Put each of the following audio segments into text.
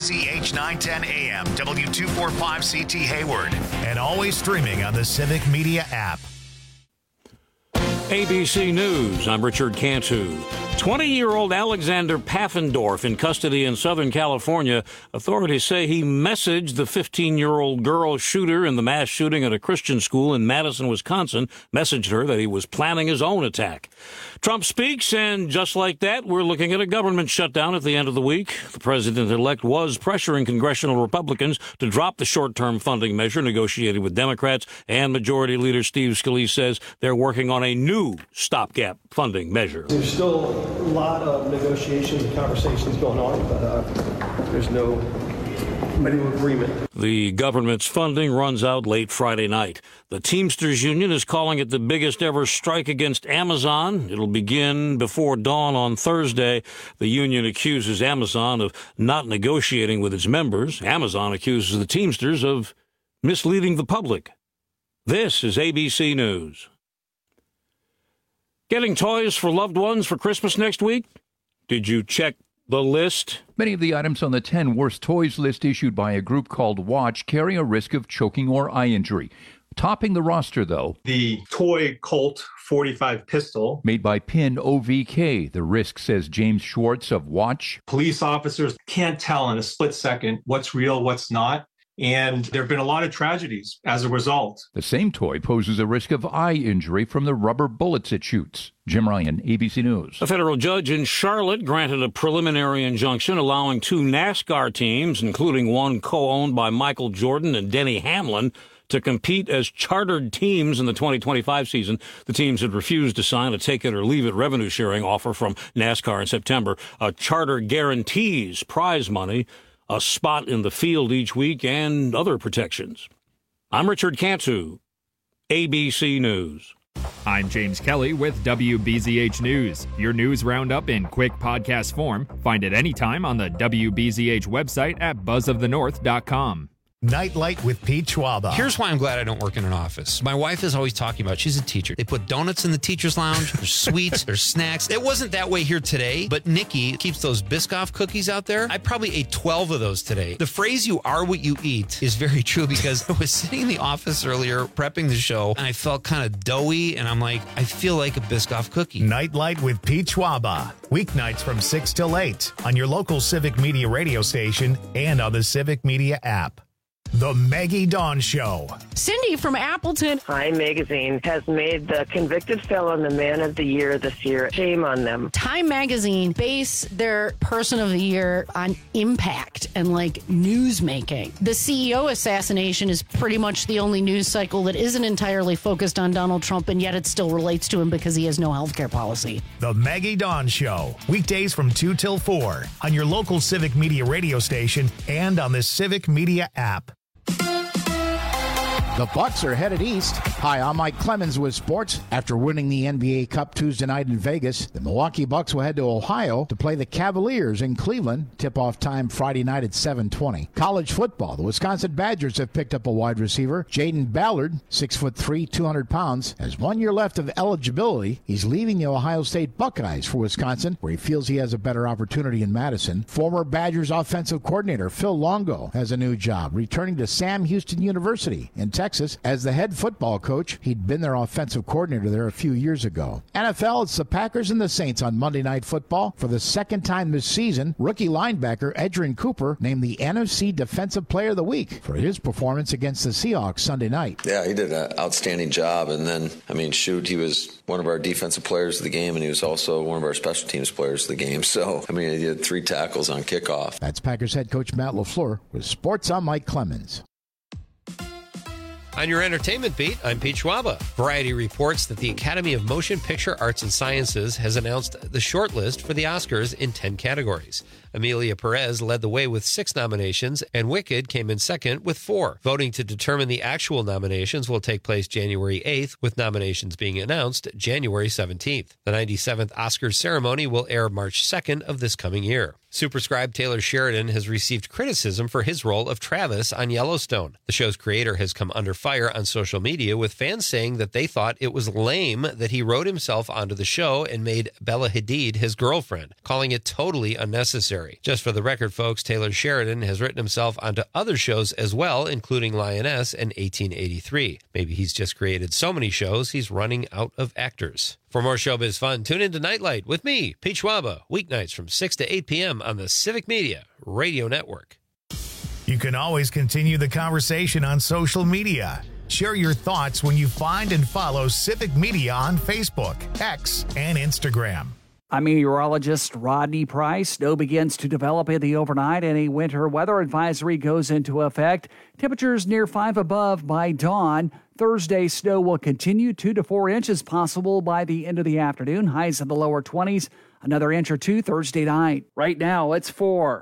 WBZH 910 AM, W245CT Hayward, and always streaming on the Civic Media app. ABC News, I'm Richard Cantu. 20-year-old Alexander Paffendorf in custody in Southern California. Authorities say he messaged the 15-year-old girl shooter in the mass shooting at a Christian school in Madison, Wisconsin, messaged her that he was planning his own attack. Trump speaks, and just like that, we're looking at a government shutdown at the end of the week. The president-elect was pressuring congressional Republicans to drop the short-term funding measure negotiated with Democrats, and Majority Leader Steve Scalise says they're working on a new stopgap funding measure. There's still a lot of negotiations and conversations going on, but there's no agreement. The government's funding runs out late Friday night. The Teamsters Union is calling it the biggest ever strike against Amazon. It'll begin before dawn on Thursday. The union accuses Amazon of not negotiating with its members. Amazon accuses the Teamsters of misleading the public. This is ABC News. Getting toys for loved ones for Christmas next week? Did you check the list? Many of the items on the 10 worst toys list issued by a group called Watch carry a risk of choking or eye injury. Topping the roster, though, the toy Colt 45 pistol, made by Pin OVK. The risk, says James Schwartz of Watch. Police officers can't tell in a split second what's real, what's not. And there have been a lot of tragedies as a result. The same toy poses a risk of eye injury from the rubber bullets it shoots. Jim Ryan, ABC News. A federal judge in Charlotte granted a preliminary injunction allowing 2 NASCAR teams, including one co-owned by Michael Jordan and Denny Hamlin, to compete as chartered teams in the 2025 season. The teams had refused to sign a take-it-or-leave-it revenue-sharing offer from NASCAR in September. A charter guarantees prize money, a spot in the field each week, and other protections. I'm Richard Cantu, ABC News. I'm James Kelly with WBZH News. Your news roundup in quick podcast form. Find it anytime on the WBZH website at buzzofthenorth.com. Nightlight with Pete Schwaba. Here's why I'm glad I don't work in an office. My wife is always talking about, she's a teacher. They put donuts in the teacher's lounge. There's sweets, there's snacks. It wasn't that way here today, but Nikki keeps those Biscoff cookies out there. I probably ate 12 of those today. The phrase, you are what you eat, is very true, because I was sitting in the office earlier prepping the show, and I felt kind of doughy, and I'm like, I feel like a Biscoff cookie. Nightlight with Pete Schwaba. Weeknights from 6 till 8 on your local Civic Media radio station and on the Civic Media app. The Maggie Dawn Show. Cindy from Appleton. Time Magazine has made the convicted felon the man of the year this year. Shame on them. Time Magazine base their person of the year on impact and news making. The CEO assassination is pretty much the only news cycle that isn't entirely focused on Donald Trump, and yet it still relates to him because he has no health care policy. The Maggie Dawn Show. Weekdays from 2 till 4 on your local Civic Media radio station and on the Civic Media app. The Bucks are headed east. Hi, I'm Mike Clemens with sports. After winning the NBA Cup Tuesday night in Vegas, the Milwaukee Bucks will head to Ohio to play the Cavaliers in Cleveland. Tip-off time Friday night at 7:20. College football. The Wisconsin Badgers have picked up a wide receiver. Jaden Ballard, 6'3", 200 pounds, has 1 year left of eligibility. He's leaving the Ohio State Buckeyes for Wisconsin, where he feels he has a better opportunity in Madison. Former Badgers offensive coordinator Phil Longo has a new job, returning to Sam Houston University in Texas as the head football coach. He'd been their offensive coordinator there a few years ago. NFL, it's the Packers and the Saints on Monday Night Football. For the second time this season, rookie linebacker Edgerrin Cooper named the NFC Defensive Player of the Week for his performance against the Seahawks Sunday night. Yeah, he did an outstanding job. And then, he was one of our defensive players of the game, and he was also one of our special teams players of the game. So, he did 3 tackles on kickoff. That's Packers head coach Matt LaFleur with Sports. I'm Mike Clemens. On your entertainment beat, I'm Pete Schwaba. Variety reports that the Academy of Motion Picture Arts and Sciences has announced the shortlist for the Oscars in 10 categories. Emilia Perez led the way with 6 nominations, and Wicked came in second with 4. Voting to determine the actual nominations will take place January 8th, with nominations being announced January 17th. The 97th Oscars ceremony will air March 2nd of this coming year. Superscribe Taylor Sheridan has received criticism for his role of Travis on Yellowstone. The show's creator has come under fire on social media, with fans saying that they thought it was lame that he wrote himself onto the show and made Bella Hadid his girlfriend, calling it totally unnecessary. necessary. Just for the record, folks, Taylor Sheridan has written himself onto other shows as well, including Lioness and 1883. Maybe he's just created so many shows, he's running out of actors. For more showbiz fun, tune into Nightlight with me, Pete Schwaba, weeknights from 6 to 8 p.m. on the Civic Media Radio Network. You can always continue the conversation on social media. Share your thoughts when you find and follow Civic Media on Facebook, X, and Instagram. I'm meteorologist Rodney Price. Snow begins to develop in the overnight and a winter weather advisory goes into effect. Temperatures near 5 above by dawn. Thursday, snow will continue 2 to 4 inches possible by the end of the afternoon. Highs in the lower 20s. Another inch or two Thursday night. Right now, it's 4.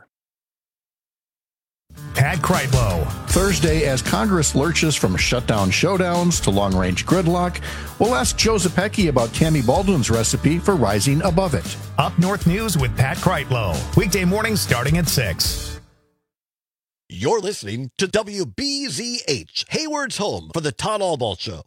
Pat Kreitlow. Thursday, as Congress lurches from shutdown showdowns to long-range gridlock, we'll ask Joe Zepecki about Tammy Baldwin's recipe for rising above it. Up North News with Pat Kreitlow. Weekday mornings starting at 6. You're listening to WBZH, Hayward's home for the Todd Albaugh Show.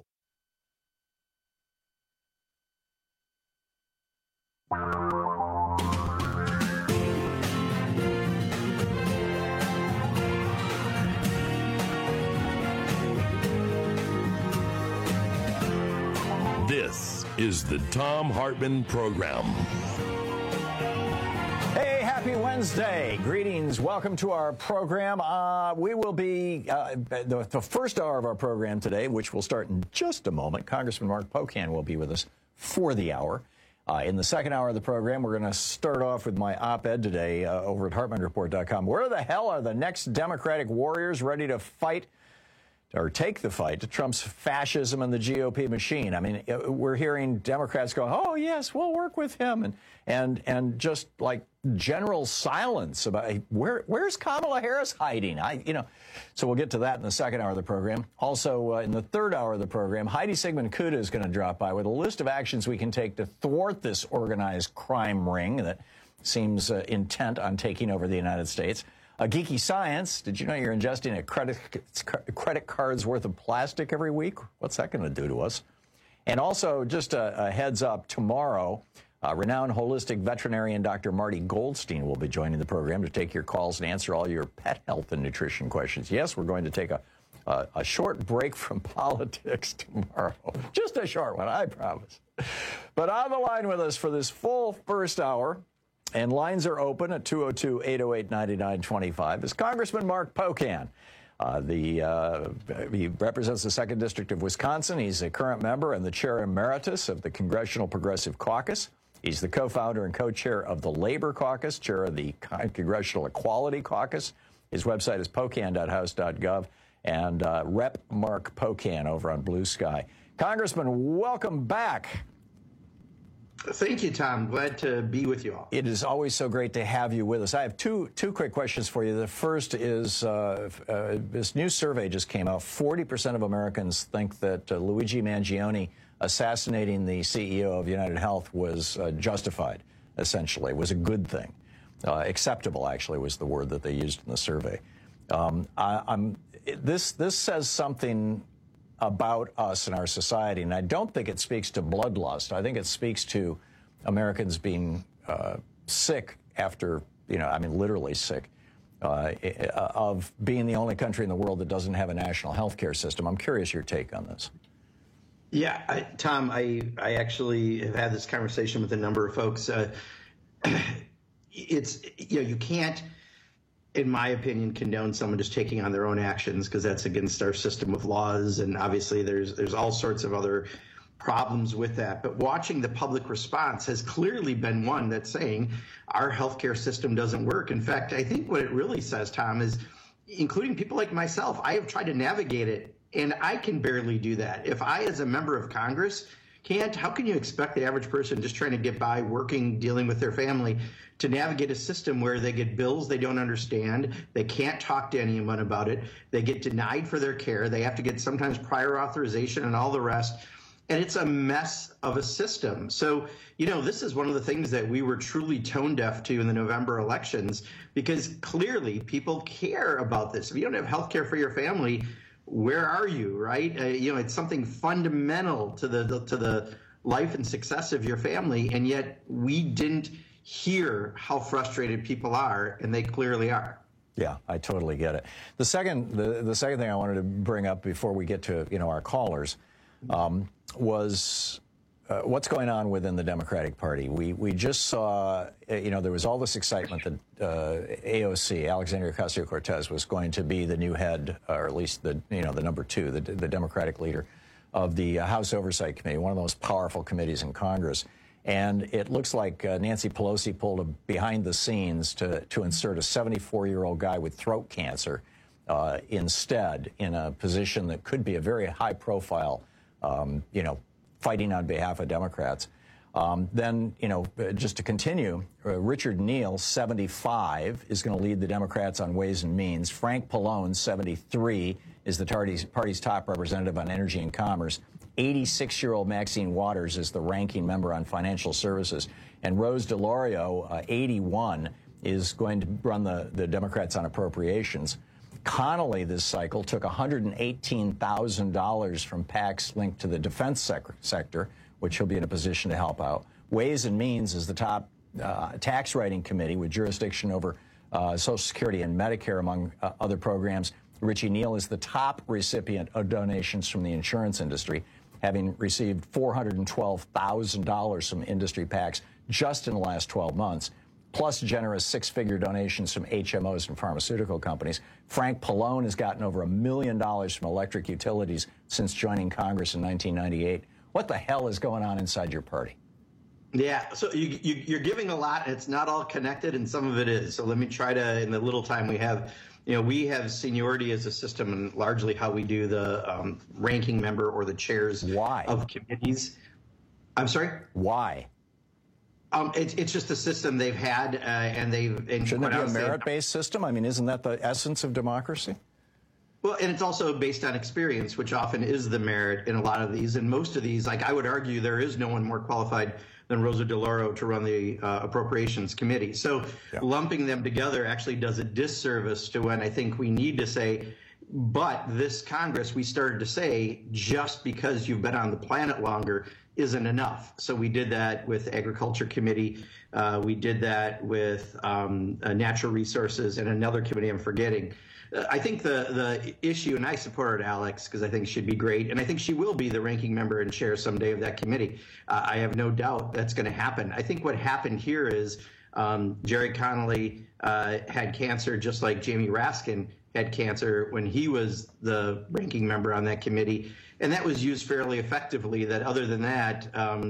This is the Thom Hartmann Program. Hey, happy Wednesday. Greetings. Welcome to our program. We will be, the first hour of our program today, which will start in just a moment. Congressman Mark Pocan will be with us for the hour. In the second hour of the program, we're going to start off with my op-ed today over at HartmannReport.com. Where the hell are the next Democratic warriors ready to fight or take the fight to Trump's fascism and the GOP machine? I mean, we're hearing Democrats go, oh, yes, we'll work with him. And just like general silence about where's Kamala Harris hiding? So we'll get to that in the second hour of the program. Also, in the third hour of the program, Heidi Sigmund-Kuda is going to drop by with a list of actions we can take to thwart this organized crime ring that seems intent on taking over the United States. A geeky science. Did you know you're ingesting a credit card's worth of plastic every week? What's that going to do to us? And also, just a heads up, tomorrow, renowned holistic veterinarian Dr. Marty Goldstein will be joining the program to take your calls and answer all your pet health and nutrition questions. Yes, we're going to take a short break from politics tomorrow. Just a short one, I promise. But on the line with us for this full first hour, and lines are open at 202-808-9925, is Congressman Mark Pocan. He represents the 2nd District of Wisconsin. He's a current member and the chair emeritus of the Congressional Progressive Caucus. He's the co-founder and co-chair of the Labor Caucus, chair of the Congressional Equality Caucus. His website is pocan.house.gov, and Rep. Mark Pocan over on Blue Sky. Congressman, welcome back. Thank you, Tom. Glad to be with you all. It is always so great to have you with us. I have two quick questions for you. The first is this new survey just came out. 40% of Americans think that Luigi Mangione assassinating the CEO of United Health was justified, essentially, was a good thing. Acceptable, actually, was the word that they used in the survey. This says something about us and our society, and I don't think it speaks to bloodlust. I think it speaks to Americans being sick after, literally sick, of being the only country in the world that doesn't have a national health care system. I'm curious your take on this. Yeah, Tom, I actually have had this conversation with a number of folks. You can't, in my opinion, condone someone just taking on their own actions, because that's against our system of laws. And obviously there's all sorts of other problems with that. But watching the public response has clearly been one that's saying our healthcare system doesn't work. In fact, I think what it really says, Tom, is including people like myself, I have tried to navigate it, and I can barely do that. If I, as a member of Congress, can't, how can you expect the average person just trying to get by, working, dealing with their family, to navigate a system where they get bills they don't understand, they can't talk to anyone about it, they get denied for their care, they have to get sometimes prior authorization and all the rest, and it's a mess of a system. So, this is one of the things that we were truly tone deaf to in the November elections, because clearly people care about this. If you don't have health care for your family, where are you, right? It's something fundamental to the life and success of your family, and yet we didn't hear how frustrated people are, and they clearly are. Yeah, I totally get it. The second thing I wanted to bring up before we get to our callers was what's going on within the Democratic Party. We just saw there was all this excitement that AOC, Alexandria Ocasio-Cortez, was going to be the new head, or at least the number two, the Democratic leader of the House Oversight Committee, one of the most powerful committees in Congress. And it looks like Nancy Pelosi pulled a behind the scenes to insert a 74-year-old guy with throat cancer instead in a position that could be a very high profile, fighting on behalf of Democrats. Then, just to continue, Richard Neal, 75, is going to lead the Democrats on Ways and Means. Frank Pallone, 73, is the party's top representative on Energy and Commerce. 86-year-old Maxine Waters is the ranking member on Financial Services. And Rose DeLauro, 81, is going to run the Democrats on Appropriations. Connolly this cycle took $118,000 from PACs linked to the defense sector, which he'll be in a position to help out. Ways and Means is the top tax writing committee with jurisdiction over Social Security and Medicare, among other programs. Richie Neal is the top recipient of donations from the insurance industry, having received $412,000 from industry PACs just in the last 12 months, plus generous six-figure donations from HMOs and pharmaceutical companies. Frank Pallone has gotten over $1 million from electric utilities since joining Congress in 1998. What the hell is going on inside your party? Yeah, so you're giving a lot, and it's not all connected, and some of it is. So let me try to, in the little time we have, we have seniority as a system, and largely how we do the ranking member or the chairs of committees. I'm sorry? Why? It's just a system they've had, and they've... Shouldn't it be a merit-based system? I mean, isn't that the essence of democracy? Well, and it's also based on experience, which often is the merit in a lot of these. And most of these, like I would argue, there is no one more qualified than Rosa DeLauro to run the Appropriations Committee. So lumping them together actually does a disservice to when I think we need to say, but this Congress, we started to say, just because you've been on the planet longer isn't enough. So we did that with the Agriculture Committee. We did that with Natural Resources and another committee I'm forgetting. I think the issue, and I supported Alex because I think she'd be great, and I think she will be the ranking member and chair someday of that committee. I have no doubt that's going to happen. I think what happened here is Jerry Connolly had cancer just like Jamie Raskin had cancer when he was the ranking member on that committee, and that was used fairly effectively. That other than that,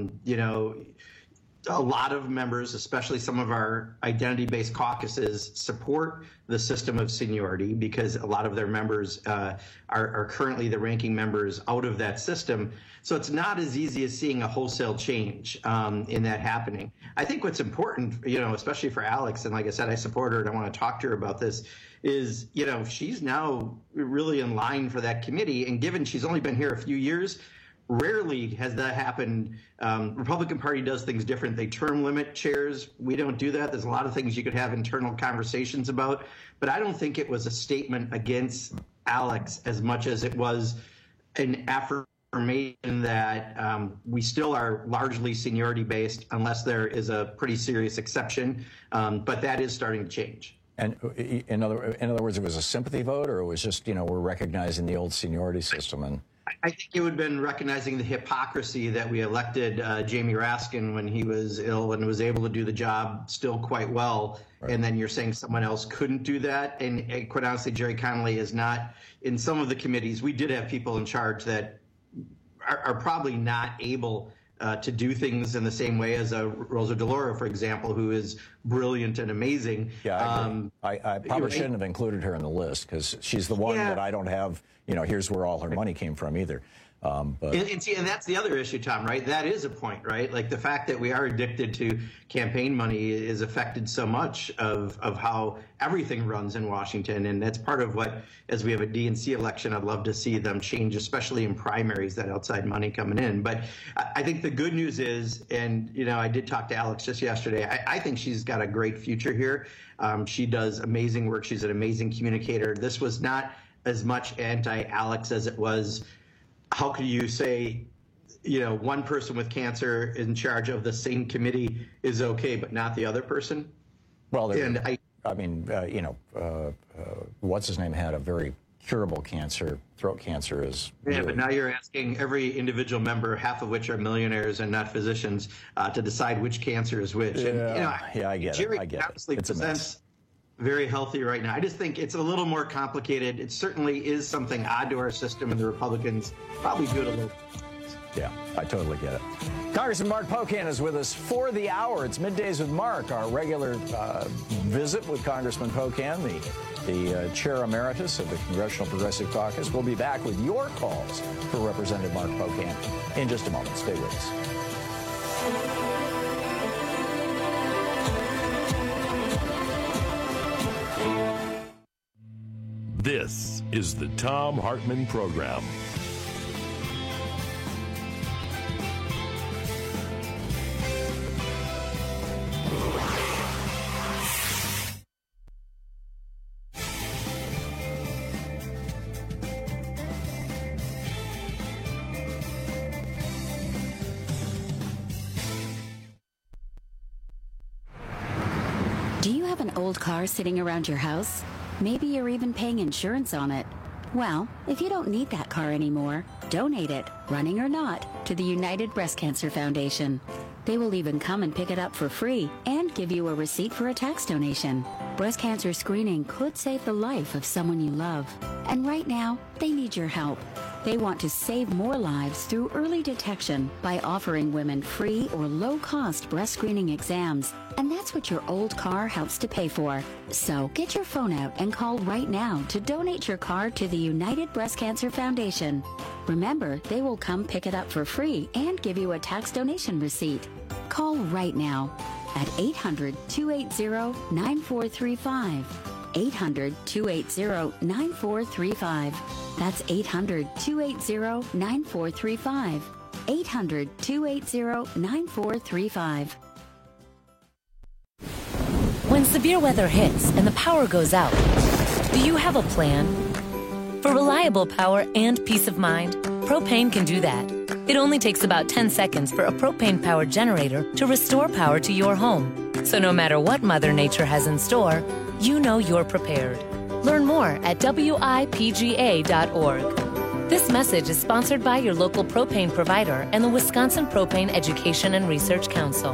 a lot of members, especially some of our identity-based caucuses, support the system of seniority because a lot of their members are currently the ranking members out of that system. So it's not as easy as seeing a wholesale change in that happening. I think what's important, especially for Alex, and like I said, I support her and I want to talk to her about this, is, she's now really in line for that committee. And given she's only been here a few years, rarely has that happened. Republican Party does things different. They term limit chairs. We don't do that. There's a lot of things you could have internal conversations about. But I don't think it was a statement against Alex as much as it was an affirmation that we still are largely seniority based unless there is a pretty serious exception. But that is starting to change. And in other words, it was a sympathy vote, or it was just, we're recognizing the old seniority system? And I think it would have been recognizing the hypocrisy that we elected Jamie Raskin when he was ill and was able to do the job still quite well. Right. And then you're saying someone else couldn't do that. And quite honestly, Jerry Connolly is not in some of the committees. We did have people in charge that are probably not able to do things in the same way as Rosa DeLauro, for example, who is brilliant and amazing. Yeah, I probably shouldn't have included her in the list because she's the one that I don't have, here's where all her money came from either. But and that's the other issue, Tom, right? That is a point, right? Like the fact that we are addicted to campaign money is affected so much of how everything runs in Washington. And that's part of what, as we have a DNC election, I'd love to see them change, especially in primaries, that outside money coming in. But I think the good news is, and, I did talk to Alex just yesterday, I think she's got a great future here. She does amazing work. She's an amazing communicator. This was not as much anti-Alex as it was, how could you say one person with cancer in charge of the same committee is okay, but not the other person? Well, what's his name had a very curable cancer. Throat cancer is. Yeah, really... but now you're asking every individual member, half of which are millionaires and not physicians, to decide which cancer is which. Yeah, and, I get Jerry it. I get obviously it. It's presents very healthy right now. I just think it's a little more complicated. It certainly is something odd to our system, and the Republicans probably do it a little. Yeah, I totally get it. Congressman Mark Pocan is with us for the hour. It's Middays with Mark, our regular visit with Congressman Pocan, the chair emeritus of the Congressional Progressive Caucus. We'll be back with your calls for Representative Mark Pocan in just a moment. Stay with us. This is the Thom Hartmann Program. Do you have an old car sitting around your house? Maybe you're even paying insurance on it. Well, if you don't need that car anymore, donate it, running or not, to the United Breast Cancer Foundation. They will even come and pick it up for free and give you a receipt for a tax donation. Breast cancer screening could save the life of someone you love. And right now, they need your help. They want to save more lives through early detection by offering women free or low-cost breast screening exams. And that's what your old car helps to pay for. So get your phone out and call right now to donate your car to the United Breast Cancer Foundation. Remember, they will come pick it up for free and give you a tax donation receipt. Call right now at 800-280-9435. 800-280-9435. That's 800-280-9435. 800-280-9435. When severe weather hits and the power goes out, do you have a plan? For reliable power and peace of mind, Propane can do that. It only takes about 10 seconds for a propane-powered generator to restore power to your home. So no matter what Mother Nature has in store, you know you're prepared. Learn more at WIPGA.org. This message is sponsored by your local propane provider and the Wisconsin Propane Education and Research Council.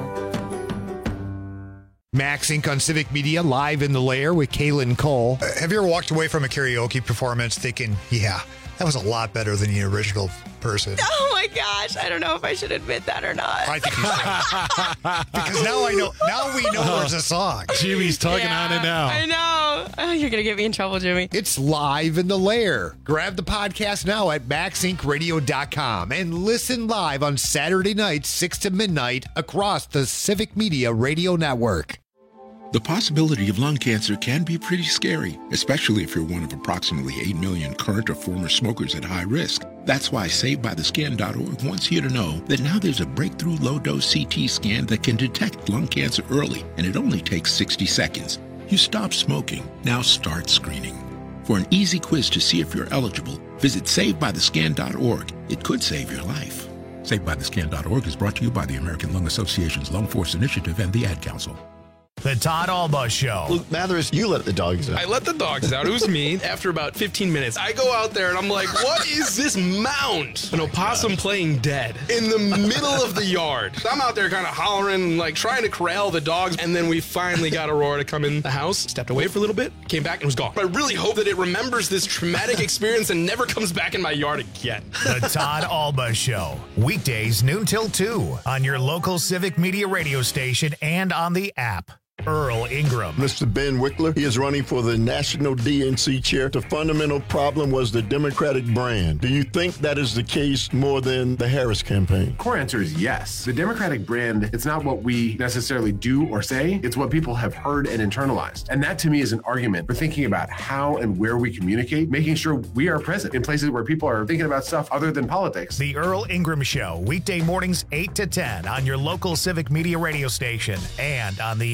Max Inc. on Civic Media, live in the lair with Kaylin Cole. Have you ever walked away from a karaoke performance thinking, yeah, that was a lot better than the original person? Oh my gosh, I don't know if I should admit that or not. I think you should. Because now we know there's a song. Jimmy's tugging on it now. I know. Oh, you're going to get me in trouble, Jimmy. It's live in the lair. Grab the podcast now at maxincradio.com and listen live on Saturday nights, 6 to midnight, across the Civic Media Radio Network. The possibility of lung cancer can be pretty scary, especially if you're one of approximately 8 million current or former smokers at high risk. That's why SaveByTheScan.org wants you to know that now there's a breakthrough low-dose CT scan that can detect lung cancer early, and it only takes 60 seconds. You stop smoking, now start screening. For an easy quiz to see if you're eligible, visit SaveByTheScan.org. It could save your life. SaveByTheScan.org is brought to you by the American Lung Association's Lung Force Initiative and the Ad Council. The Todd Alba Show. Luke Mathers, you let the dogs out. I let the dogs out. It was me. After about 15 minutes, I go out there and I'm like, what is this mound? An opossum playing dead in the middle of the yard. So I'm out there kind of hollering, like trying to corral the dogs. And then we finally got Aurora to come in the house, stepped away for a little bit, came back and was gone. I really hope that it remembers this traumatic experience and never comes back in my yard again. The Todd Alba Show. Weekdays noon till 2 on your local Civic Media radio station and on the app. Earl Ingram. Mr. Ben Wickler, he is running for the National DNC chair. The fundamental problem was the Democratic brand. Do you think that is the case more than the Harris campaign? Core answer is yes. The Democratic brand, it's not what we necessarily do or say, it's what people have heard and internalized. And that to me is an argument for thinking about how and where we communicate, making sure we are present in places where people are thinking about stuff other than politics. The Earl Ingram Show, weekday mornings 8 to 10 on your local Civic Media radio station and on the app.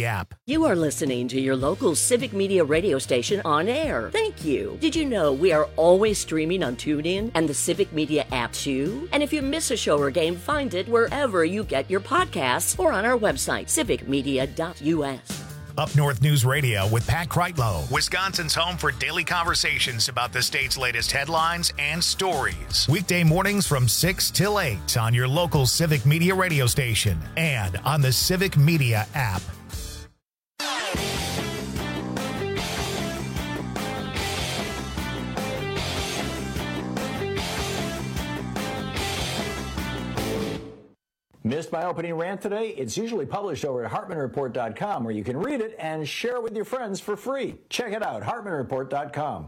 You are listening to your local Civic Media radio station on air. Thank you. Did you know we are always streaming on TuneIn and the Civic Media app too? And if you miss a show or game, find it wherever you get your podcasts or on our website, civicmedia.us. Up North News Radio with Pat Kreitlow, Wisconsin's home for daily conversations about the state's latest headlines and stories. Weekday mornings from 6 till 8 on your local Civic Media radio station and on the Civic Media app. Missed my opening rant today? It's usually published over at HartmanReport.com, where you can read it and share it with your friends for free. Check it out, HartmanReport.com.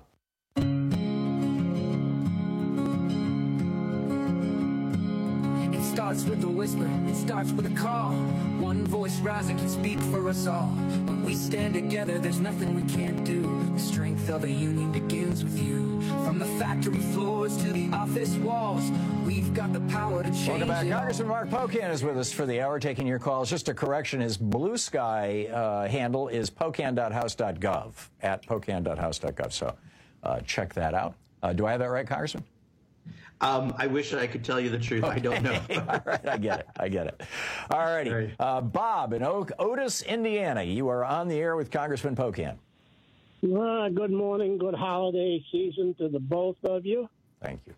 It starts with a whisper, it starts with a call. One voice rising can speak for us all. When we stand together, there's nothing we can't do. The strength of a union begins with you. From the factory floors to the office walls, we've got the power to change. Welcome back. Congressman Mark Pocan is with us for the hour, taking your calls. Just a correction, his Blue Sky handle is pocan.house.gov, at pocan.house.gov. So check that out. Do I have that right, Congressman? I wish I could tell you the truth. Okay. I don't know. All right, I get it. All righty. Bob in Otis, Indiana, you are on the air with Congressman Pocan. Good morning. Good holiday season to the both of you. Thank you.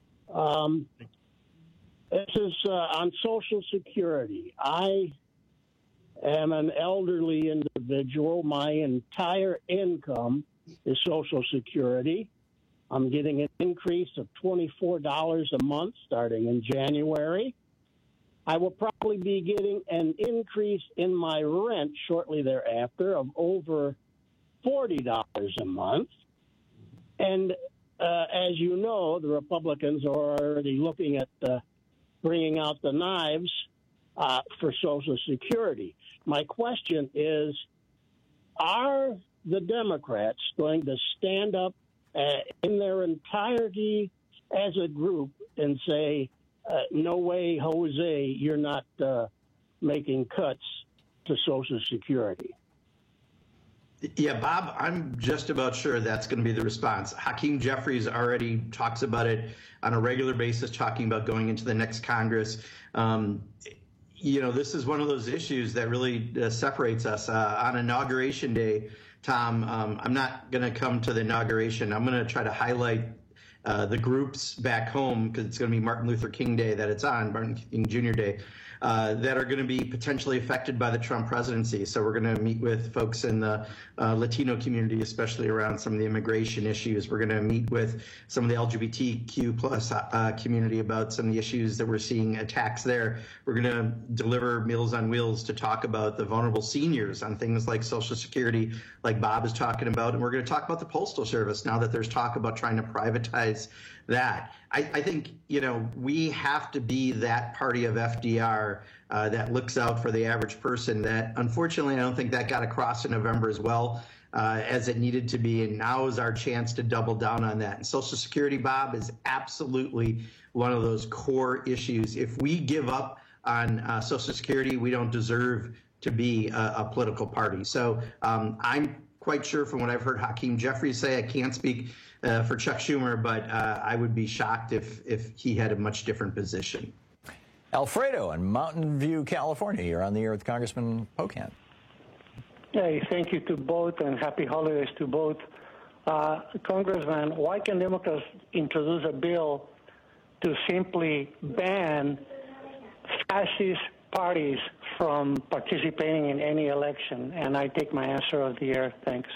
This is on Social Security. I am an elderly individual. My entire income is Social Security. I'm getting an increase of $24 a month starting in January. I will probably be getting an increase in my rent shortly thereafter of over $40 a month. And as you know, the Republicans are already looking at bringing out the knives for Social Security. My question is, are the Democrats going to stand up in their entirety as a group and say, no way, Jose, you're not making cuts to Social Security? Yeah, Bob, I'm just about sure that's going to be the response. Hakeem Jeffries already talks about it on a regular basis, talking about going into the next Congress. This is one of those issues that really separates us. On Inauguration Day, Tom, I'm not going to come to the inauguration. I'm going to try to highlight the groups back home, because it's going to be Martin Luther King Day that it's on, Martin King Jr. Day, that are going to be potentially affected by the Trump presidency. So we're going to meet with folks in the Latino community, especially around some of the immigration issues. We're going to meet with some of the LGBTQ plus community about some of the issues that we're seeing attacks there. We're going to deliver Meals on Wheels to talk about the vulnerable seniors on things like Social Security, like Bob is talking about. And we're going to talk about the Postal Service now that there's talk about trying to privatize that. I think, we have to be that party of FDR that looks out for the average person. That, unfortunately, I don't think that got across in November as well as it needed to be. And now is our chance to double down on that. And Social Security, Bob, is absolutely one of those core issues. If we give up on Social Security, we don't deserve to be a political party. So I'm quite sure from what I've heard Hakeem Jeffries say, I can't speak for Chuck Schumer, but I would be shocked if he had a much different position. Alfredo in Mountain View, California. You're on the air with Congressman Pocan. Hey, thank you to both, and happy holidays to both. Congressman, why can Democrats introduce a bill to simply ban fascist parties from participating in any election? And I take my answer of the air. Thanks.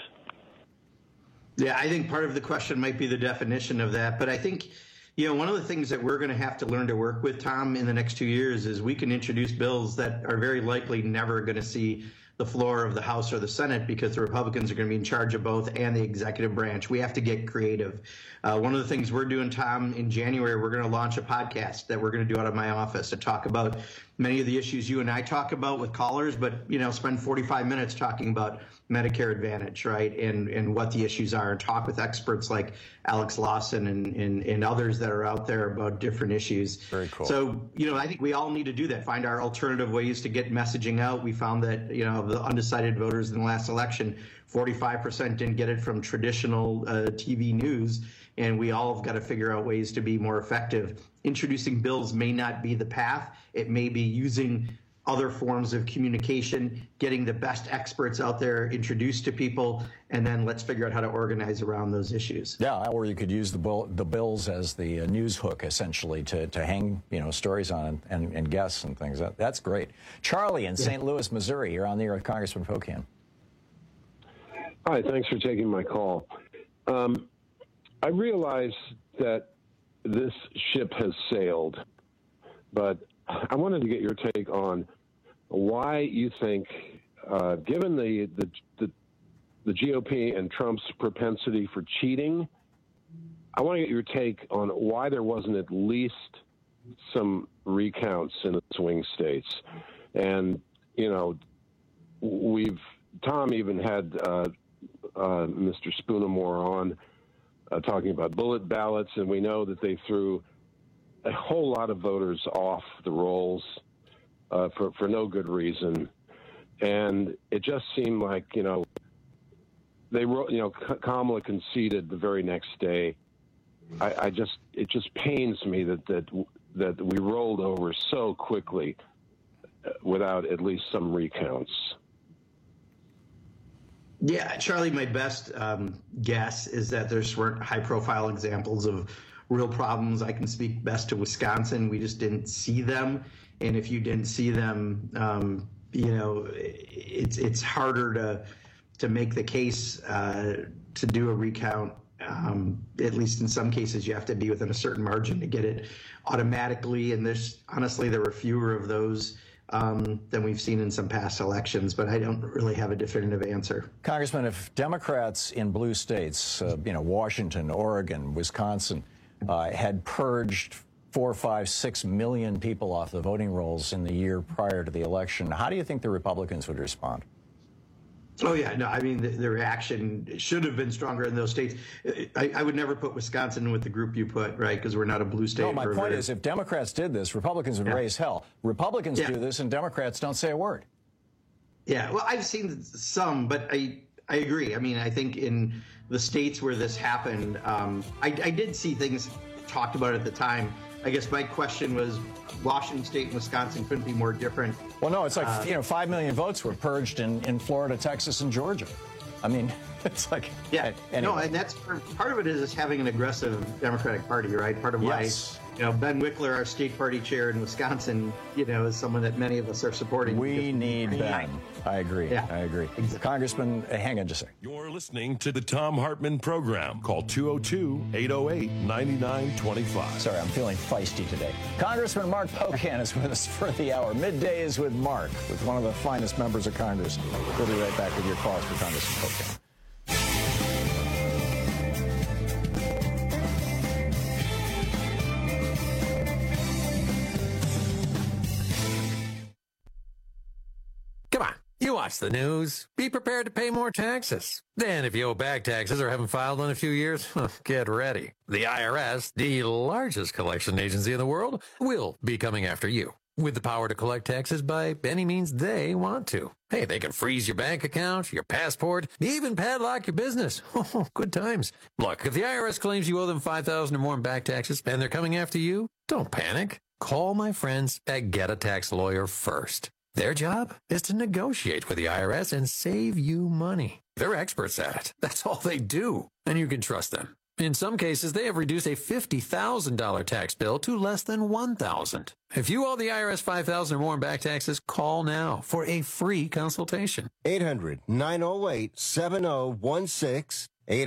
Yeah, I think part of the question might be the definition of that. But I think, one of the things that we're going to have to learn to work with, Tom, in the next 2 years is we can introduce bills that are very likely never going to see the floor of the House or the Senate, because the Republicans are going to be in charge of both and the executive branch. We have to get creative. One of the things we're doing, Tom, in January, we're going to launch a podcast that we're going to do out of my office to talk about many of the issues you and I talk about with callers, but, spend 45 minutes talking about Medicare Advantage, right, and what the issues are, and talk with experts like Alex Lawson and others that are out there about different issues. Very cool. So, I think we all need to do that, find our alternative ways to get messaging out. We found that, of the undecided voters in the last election, 45% didn't get it from traditional TV news, and we all have got to figure out ways to be more effective. Introducing bills may not be the path. It may be using other forms of communication, getting the best experts out there introduced to people, and then let's figure out how to organize around those issues. Yeah, or you could use the bills as the news hook, essentially, to hang stories on and guests and things. That's great. Charlie in St. Louis, Missouri, you're on the air with Congressman Pocan. Hi, thanks for taking my call. I realize that this ship has sailed, but I wanted to get your take on why you think, given the GOP and Trump's propensity for cheating, I want to get your take on why there wasn't at least some recounts in the swing states. And, Tom even had Mr. Spoonamore on talking about bullet ballots, and we know that they threw a whole lot of voters off the rolls for no good reason. And it just seemed like, they wrote, Kamala conceded the very next day. It just pains me that we rolled over so quickly without at least some recounts. Yeah, Charlie, my best guess is that there weren't high-profile examples of real problems. I can speak best to Wisconsin. We just didn't see them. And if you didn't see them, it's harder to make the case to do a recount. At least in some cases, you have to be within a certain margin to get it automatically. And honestly, there were fewer of those than we've seen in some past elections, but I don't really have a definitive answer. Congressman, if Democrats in blue states, Washington, Oregon, Wisconsin, had purged 4, 5, 6 million people off the voting rolls in the year prior to the election, how do you think the Republicans would respond? Oh, yeah. No, I mean, the reaction should have been stronger in those states. I would never put Wisconsin with the group you put, right, because we're not a blue state. No, my point is, if Democrats did this, Republicans would raise hell. Republicans do this, and Democrats don't say a word. Yeah, well, I've seen some, but I agree. I mean, I think in the states where this happened, I did see things talked about at the time. I guess my question was, Washington State and Wisconsin couldn't be more different. Well, no, it's like, 5 million votes were purged in Florida, Texas, and Georgia. I mean, it's like... Yeah, anyway. No, and that's part of it is having an aggressive Democratic Party, right? Part of why, Ben Wickler, our state party chair in Wisconsin, is someone that many of us are supporting. We need Ben. I agree. Yeah, I agree. Exactly. Congressman, hang on just a second. You're listening to the Thom Hartmann Program. Call 202-808-9925. Sorry, I'm feeling feisty today. Congressman Mark Pocan is with us for the hour. Middays with Mark, with one of the finest members of Congress. We'll be right back with your calls for Congressman Pocan. Come on, you watch the news. Be prepared to pay more taxes. Then if you owe back taxes or haven't filed in a few years, get ready. The IRS, the largest collection agency in the world, will be coming after you with the power to collect taxes by any means they want to. Hey, they can freeze your bank account, your passport, even padlock your business. Oh, good times. Look, if the IRS claims you owe them $5,000 or more in back taxes and they're coming after you, don't panic. Call my friends at Get a Tax Lawyer first. Their job is to negotiate with the IRS and save you money. They're experts at it. That's all they do, and you can trust them. In some cases, they have reduced a $50,000 tax bill to less than $1,000. If you owe the IRS $5,000 or more in back taxes, call now for a free consultation. 800-908-7016.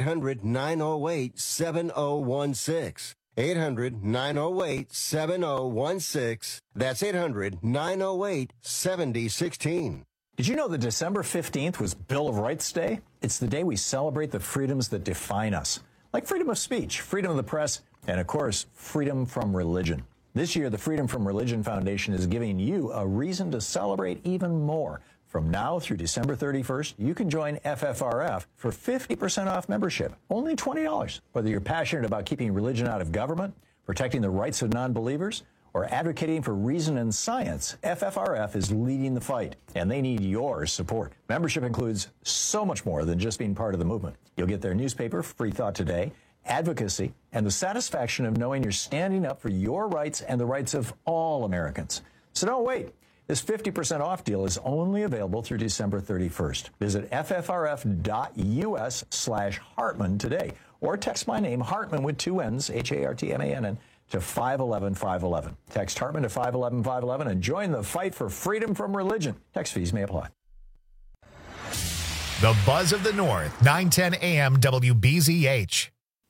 800-908-7016. 800-908-7016. That's 800-908-7016. Did you know that December 15th was Bill of Rights Day? It's the day we celebrate the freedoms that define us, like freedom of speech, freedom of the press, and of course, freedom from religion. This year, the Freedom from Religion Foundation is giving you a reason to celebrate even more. From now through December 31st, you can join FFRF for 50% off membership, only $20. Whether you're passionate about keeping religion out of government, protecting the rights of non-believers, or advocating for reason and science, FFRF is leading the fight, and they need your support. Membership includes so much more than just being part of the movement. You'll get their newspaper, Free Thought Today, advocacy, and the satisfaction of knowing you're standing up for your rights and the rights of all Americans. So don't wait. This 50% off deal is only available through December 31st. Visit ffrf.us/Hartman today, or text my name, Hartman with two N's, Hartmann, to 511-511. Text Hartman to 511-511 and join the fight for freedom from religion. Text fees may apply. The Buzz of the North, 910 AM WBZH.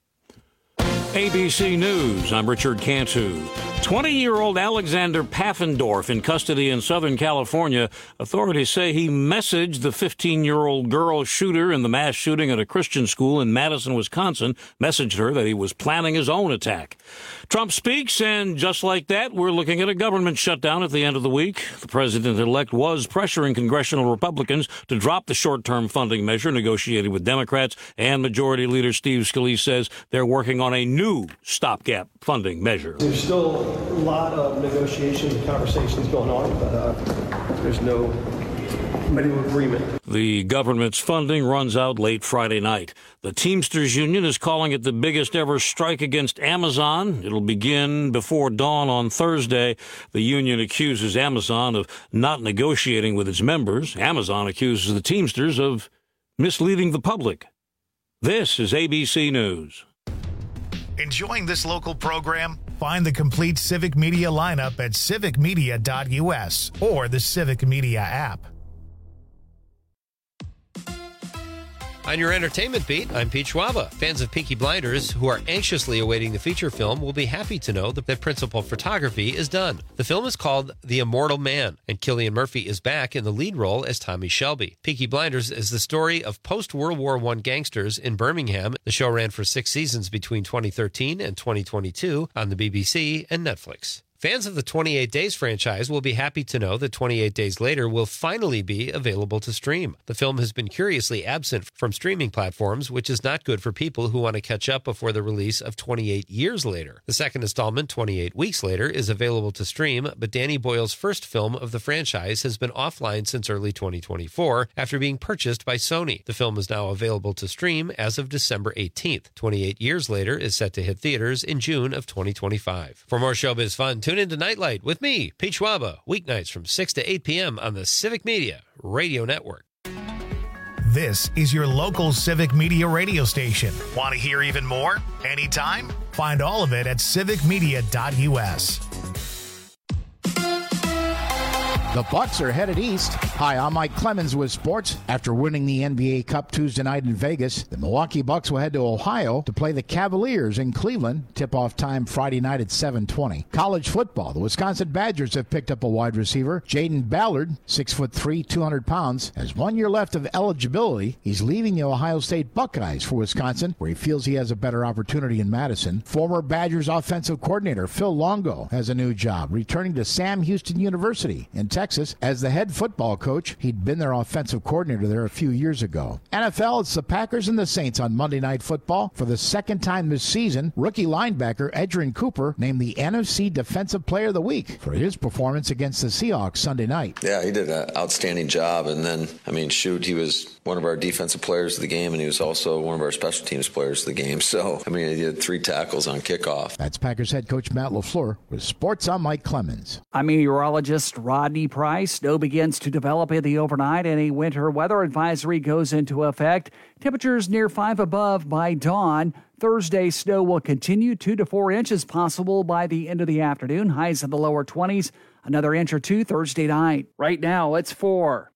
ABC News, I'm Richard Cantu. 20-year-old Alexander Paffendorf in custody in Southern California. Authorities say he messaged the 15-year-old girl shooter in the mass shooting at a Christian school in Madison, Wisconsin, messaged her that he was planning his own attack. Trump speaks, and just like that, we're looking at a government shutdown at the end of the week. The president-elect was pressuring congressional Republicans to drop the short-term funding measure negotiated with Democrats, and Majority Leader Steve Scalise says they're working on a new stopgap funding measure. There's still a lot of negotiations and conversations going on, but there's no agreement. The government's funding runs out late Friday night. The Teamsters Union is calling it the biggest ever strike against Amazon. It'll begin before dawn on Thursday. The union accuses Amazon of not negotiating with its members. Amazon accuses the Teamsters of misleading the public. This is ABC News. Enjoying this local program? Find the complete Civic Media lineup at civicmedia.us or the Civic Media app. On your entertainment beat, I'm Pete Schwaba. Fans of Peaky Blinders who are anxiously awaiting the feature film will be happy to know that principal photography is done. The film is called The Immortal Man, and Cillian Murphy is back in the lead role as Tommy Shelby. Peaky Blinders is the story of post-World War I gangsters in Birmingham. The show ran for 6 seasons between 2013 and 2022 on the BBC and Netflix. Fans of the 28 Days franchise will be happy to know that 28 Days Later will finally be available to stream. The film has been curiously absent from streaming platforms, which is not good for people who want to catch up before the release of 28 Years Later. The second installment, 28 Weeks Later, is available to stream, but Danny Boyle's first film of the franchise has been offline since early 2024 after being purchased by Sony. The film is now available to stream as of December 18th. 28 Years Later is set to hit theaters in June of 2025. For more showbiz fun, tune into Nightlight with me, Pete Schwaba, weeknights from 6 to 8 p.m. on the Civic Media Radio Network. This is your local Civic Media radio station. Want to hear even more? Anytime? Find all of it at civicmedia.us. The Bucks are headed east. Hi, I'm Mike Clemens with sports. After winning the NBA Cup Tuesday night in Vegas, the Milwaukee Bucks will head to Ohio to play the Cavaliers in Cleveland. Tip-off time Friday night at 7:20. College football. The Wisconsin Badgers have picked up a wide receiver. Jaden Ballard, 6'3", 200 pounds, has 1 year left of eligibility. He's leaving the Ohio State Buckeyes for Wisconsin, where he feels he has a better opportunity in Madison. Former Badgers offensive coordinator Phil Longo has a new job, returning to Sam Houston University in Texas as the head football coach. He'd been their offensive coordinator there a few years ago. NFL, it's the Packers and the Saints on Monday Night Football. For the second time this season, rookie linebacker Edgerrin Cooper named the NFC Defensive Player of the Week for his performance against the Seahawks Sunday night. Yeah, he did an outstanding job. And then, he was one of our defensive players of the game, and he was also one of our special teams players of the game. So, he did 3 tackles on kickoff. That's Packers head coach Matt LaFleur with sports. I'm Mike Clemens. I'm meteorologist Rodney Price. Snow begins to develop in the overnight, and a winter weather advisory goes into effect. Temperatures near 5 above by dawn. Thursday, snow will continue 2 to 4 inches possible by the end of the afternoon. Highs in the lower 20s. Another inch or 2 Thursday night. Right now, it's 4.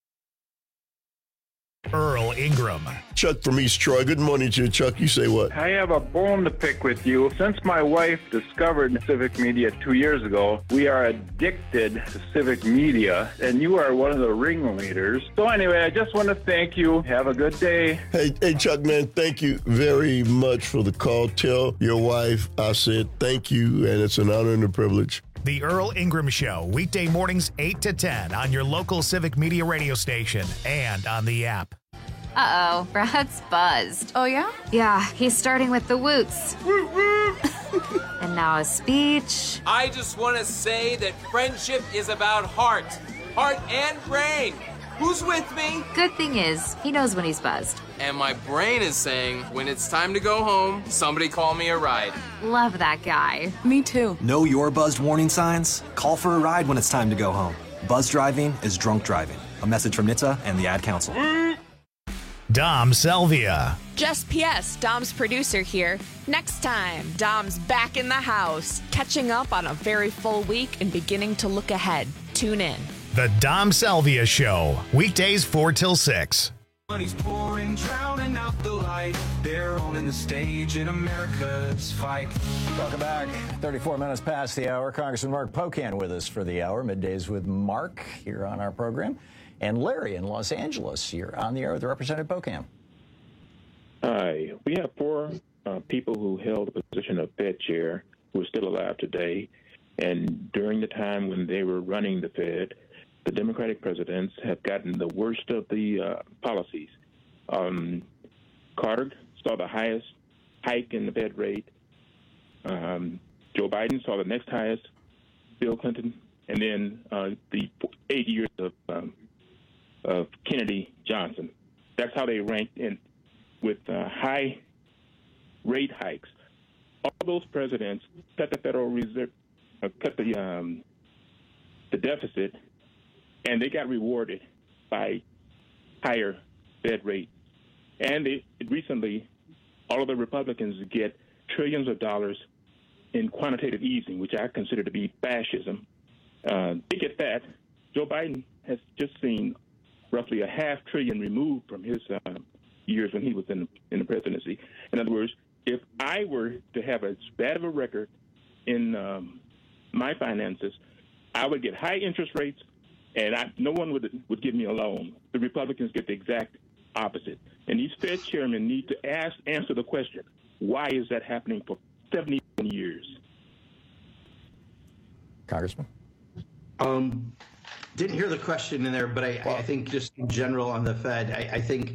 Earl Ingram. Chuck from East Troy. Good morning to you, Chuck. You say what? I have a bone to pick with you. Since my wife discovered Civic Media 2 years ago, we are addicted to Civic Media, and you are one of the ringleaders. So anyway, I just want to thank you. Have a good day. Hey, Chuck, man, thank you very much for the call. Tell your wife I said thank you, and it's an honor and a privilege. The Earl Ingram Show, weekday mornings 8 to 10 on your local Civic Media radio station and on the app. Uh-oh, Brad's buzzed. Oh, yeah? Yeah, he's starting with the woots. And now a speech. I just want to say that friendship is about heart and brain. Who's with me? Good thing is, he knows when he's buzzed. And my brain is saying, when it's time to go home, somebody call me a ride. Love that guy. Me too. Know your buzzed warning signs? Call for a ride when it's time to go home. Buzz driving is drunk driving. A message from NHTSA and the Ad Council. Dom Salvia. Just PS, Dom's producer here. Next time, Dom's back in the house, catching up on a very full week and beginning to look ahead. Tune in. The Dom Salvia Show, weekdays 4 till 6. Money's pouring, drowning out the light. They're owning the stage in America's fight. Welcome back. 34 minutes past the hour. Congressman Mark Pocan with us for the hour. Middays with Mark here on our program. And Larry in Los Angeles, you're on the air with Representative Pocan. Hi. We have 4 people who held the position of Fed chair who are still alive today. And during the time when they were running the Fed, the Democratic presidents have gotten the worst of the policies. Carter saw the highest hike in the Fed rate. Joe Biden saw the next highest, Bill Clinton, and then the 8 years of Kennedy Johnson. That's how they ranked in with high rate hikes. All those presidents cut the Federal Reserve, cut the deficit, and they got rewarded by higher Fed rate. And recently, all of the Republicans get trillions of dollars in quantitative easing, which I consider to be fascism. They get that. Joe Biden has just seen roughly $500 billion removed from his years when he was in the presidency. In other words, if I were to have as bad of a record in my finances, I would get high interest rates, and no one would give me a loan. The Republicans get the exact opposite. And these Fed chairmen need to answer the question, why is that happening for 71 years? Congressman? Didn't hear the question in there, but I think just in general on the Fed, I think,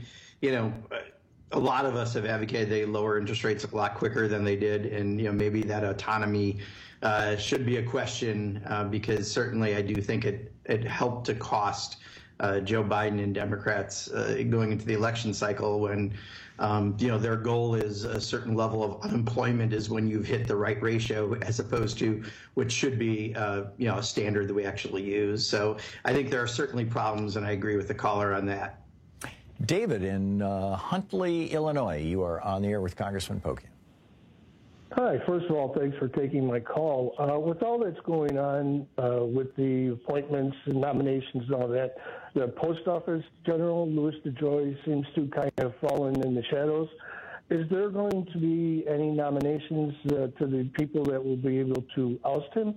a lot of us have advocated they lower interest rates a lot quicker than they did. And, maybe that autonomy should be a question because certainly I do think it helped to cost Joe Biden and Democrats going into the election cycle when, their goal is a certain level of unemployment is when you've hit the right ratio as opposed to which should be, a standard that we actually use. So I think there are certainly problems, and I agree with the caller on that. David in Huntley, Illinois, you are on the air with Congressman Pocan. Hi. First of all, thanks for taking my call. With all that's going on with the appointments and nominations and all that, the Post Office General, Louis DeJoy, seems to kind of fallen in the shadows. Is there going to be any nominations to the people that will be able to oust him?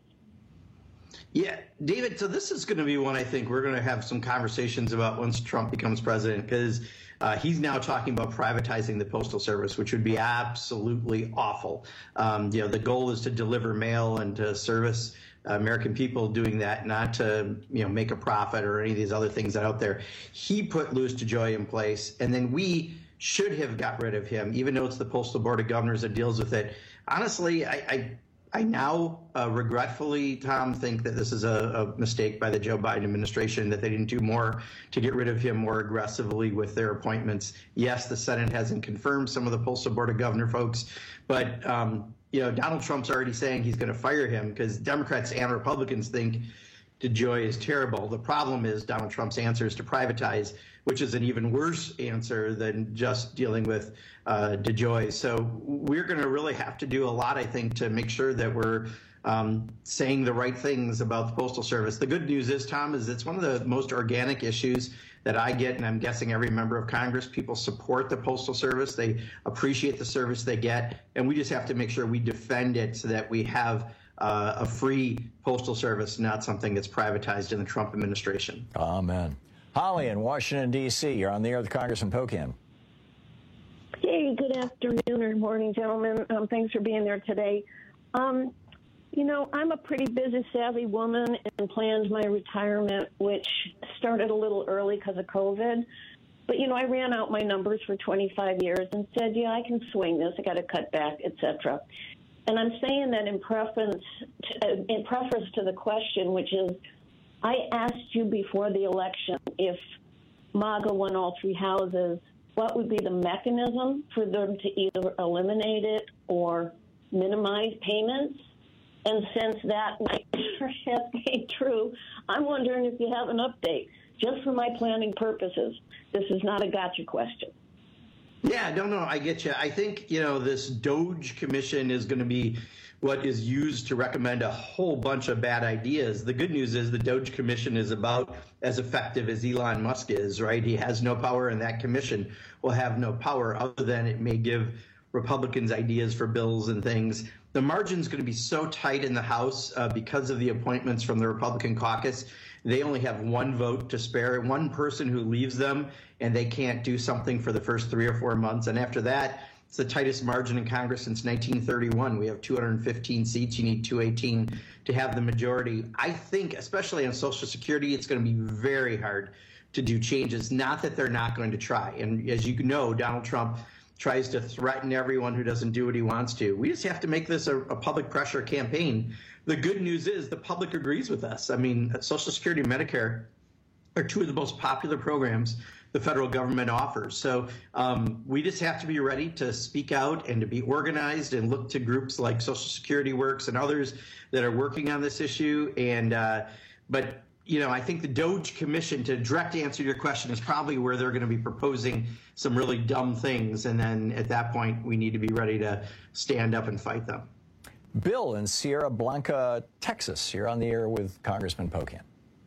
Yeah, David, so this is going to be one I think we're going to have some conversations about once Trump becomes president, because he's now talking about privatizing the Postal Service, which would be absolutely awful. The goal is to deliver mail and to service American people, doing that, not to make a profit or any of these other things out there. He put Louis DeJoy in place, and then we should have got rid of him, even though it's the Postal Board of Governors that deals with it. Honestly, I now regretfully, Tom, think that this is a mistake by the Joe Biden administration, that they didn't do more to get rid of him more aggressively with their appointments. Yes, the Senate hasn't confirmed some of the Postal Board of Governor folks, but Donald Trump's already saying he's going to fire him because Democrats and Republicans think DeJoy is terrible. The problem is Donald Trump's answer is to privatize, which is an even worse answer than just dealing with DeJoy. So we're going to really have to do a lot, I think, to make sure that we're saying the right things about the Postal Service. The good news is, Tom, is it's one of the most organic issues that I get, and I'm guessing every member of Congress. People support the Postal Service. They appreciate the service they get, and we just have to make sure we defend it so that we have a free Postal Service, not something that's privatized in the Trump administration. Amen. Holly in Washington, D.C., you're on the air with Congressman Pocan. Hey, good afternoon or morning, gentlemen. Thanks for being there today. You know, I'm a pretty business savvy woman and planned my retirement, which started a little early because of COVID. But, you know, I ran out my numbers for 25 years and said, yeah, I can swing this. I got to cut back, etc. And I'm saying that in preference to the question, which is, I asked you before the election if MAGA won all three houses, what would be the mechanism for them to either eliminate it or minimize payments? And since that nightmare has came true, I'm wondering if you have an update, just for my planning purposes. This is not a gotcha question. Yeah, no, I get you. I think, you know, this DOGE commission is going to be what is used to recommend a whole bunch of bad ideas. The good news is the DOGE commission is about as effective as Elon Musk is, right? He has no power, and that commission will have no power other than it may give Republicans ideas for bills and things. The margin's going to be so tight in the House because of the appointments from the Republican caucus. They only have one vote to spare, one person who leaves them, and they can't do something for the first 3 or 4 months. And after that, it's the tightest margin in Congress since 1931. We have 215 seats. You need 218 to have the majority. I think, especially on Social Security, it's going to be very hard to do changes. Not that they're not going to try. And as you know, Donald Trump tries to threaten everyone who doesn't do what he wants to. We just have to make this a public pressure campaign. The good news is the public agrees with us. I mean, Social Security and Medicare are two of the most popular programs the federal government offers. So we just have to be ready to speak out and to be organized and look to groups like Social Security Works and others that are working on this issue. And but you know, I think the DOGE commission, to direct answer your question, is probably where they're going to be proposing some really dumb things. And then at that point, we need to be ready to stand up and fight them. Bill in Sierra Blanca, Texas. You're on the air with Congressman Pocan.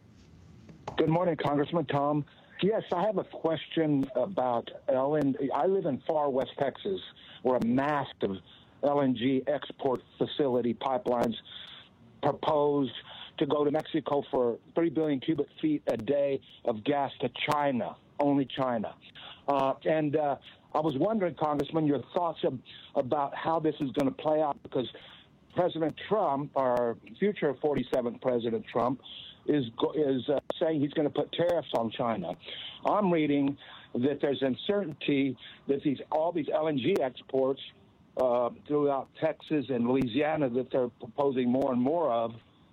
Good morning, Congressman Tom. Yes, I have a question about LNG. I live in far west Texas, where a massive LNG export facility pipelines proposed to go to Mexico for 3 billion cubic feet a day of gas to China, only China. And I was wondering, Congressman, your thoughts about how this is going to play out, because President Trump, our future 47th President Trump, is saying he's going to put tariffs on China. I'm reading that there's uncertainty that all these LNG exports throughout Texas and Louisiana that they're proposing more and more of,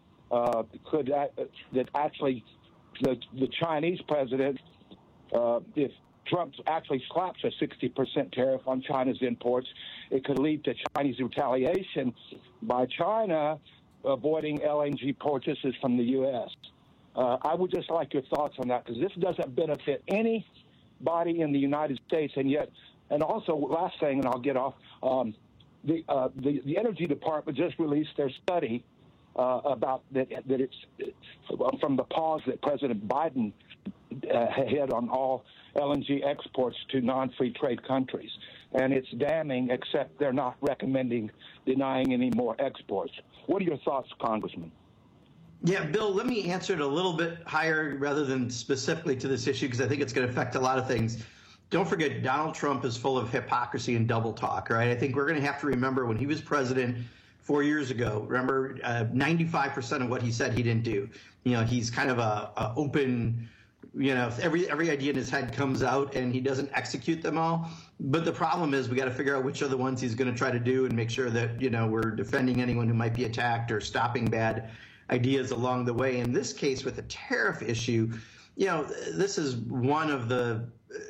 that actually the Chinese president, if Trump actually slaps a 60% tariff on China's imports, it could lead to Chinese retaliation by China avoiding LNG purchases from the U.S. I would just like your thoughts on that, because this doesn't benefit anybody in the United States, and also last thing, and I'll get off. The Energy Department just released their study about that it's from the pause that President Biden had on all LNG exports to non-free trade countries. And it's damning, except they're not recommending denying any more exports. What are your thoughts, Congressman? Yeah, Bill, let me answer it a little bit higher rather than specifically to this issue, because I think it's going to affect a lot of things. Don't forget, Donald Trump is full of hypocrisy and double talk, right? I think we're going to have to remember when he was president 4 years ago, remember 95% of what he said he didn't do. You know, he's kind of a open, you know, every idea in his head comes out and he doesn't execute them all. But the problem is we got to figure out which are the ones he's going to try to do and make sure that, you know, we're defending anyone who might be attacked or stopping bad ideas along the way. In this case, with the tariff issue, you know, this is one of the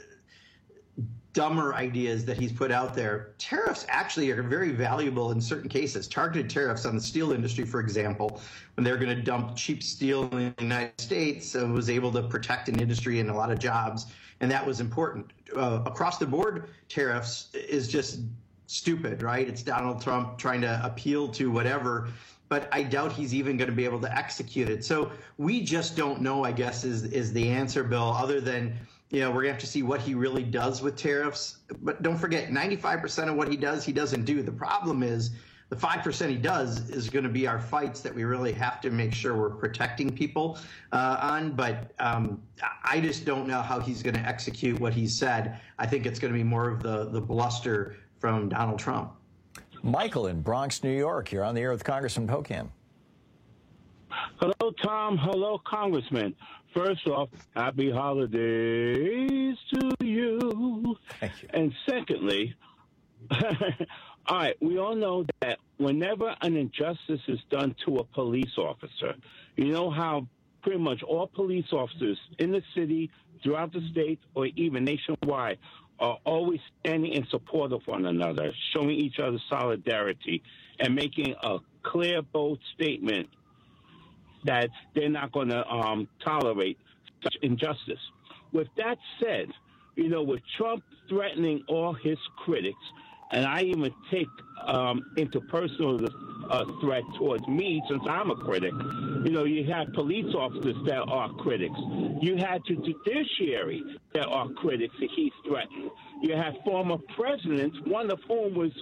dumber ideas that he's put out there. Tariffs actually are very valuable in certain cases. Targeted tariffs on the steel industry, for example, when they're going to dump cheap steel in the United States, was able to protect an industry and a lot of jobs, and that was important. Across the board, tariffs is just stupid, right? It's Donald Trump trying to appeal to whatever, but I doubt he's even going to be able to execute it. So we just don't know, I guess, is the answer, Bill, other than, you know, we're going to have to see what he really does with tariffs. But don't forget, 95% of what he does, he doesn't do. The problem is the 5% he does is going to be our fights that we really have to make sure we're protecting people on. But I just don't know how he's going to execute what he said. I think it's going to be more of the bluster from Donald Trump. Michael in Bronx, New York. You're on the air with Congressman Pocan. Hello, Tom. Hello, Congressman. First off, happy holidays to you. Thank you. And secondly, all right, we all know that whenever an injustice is done to a police officer, you know how pretty much all police officers in the city, throughout the state, or even nationwide are always standing in support of one another, showing each other solidarity, and making a clear, bold statement that they're not going to tolerate such injustice. With that said, you know, with Trump threatening all his critics, and I even take into personal threat towards me since I'm a critic. You know, you have police officers that are critics. You had the judiciary that are critics that he's threatened. You have former presidents, one of whom is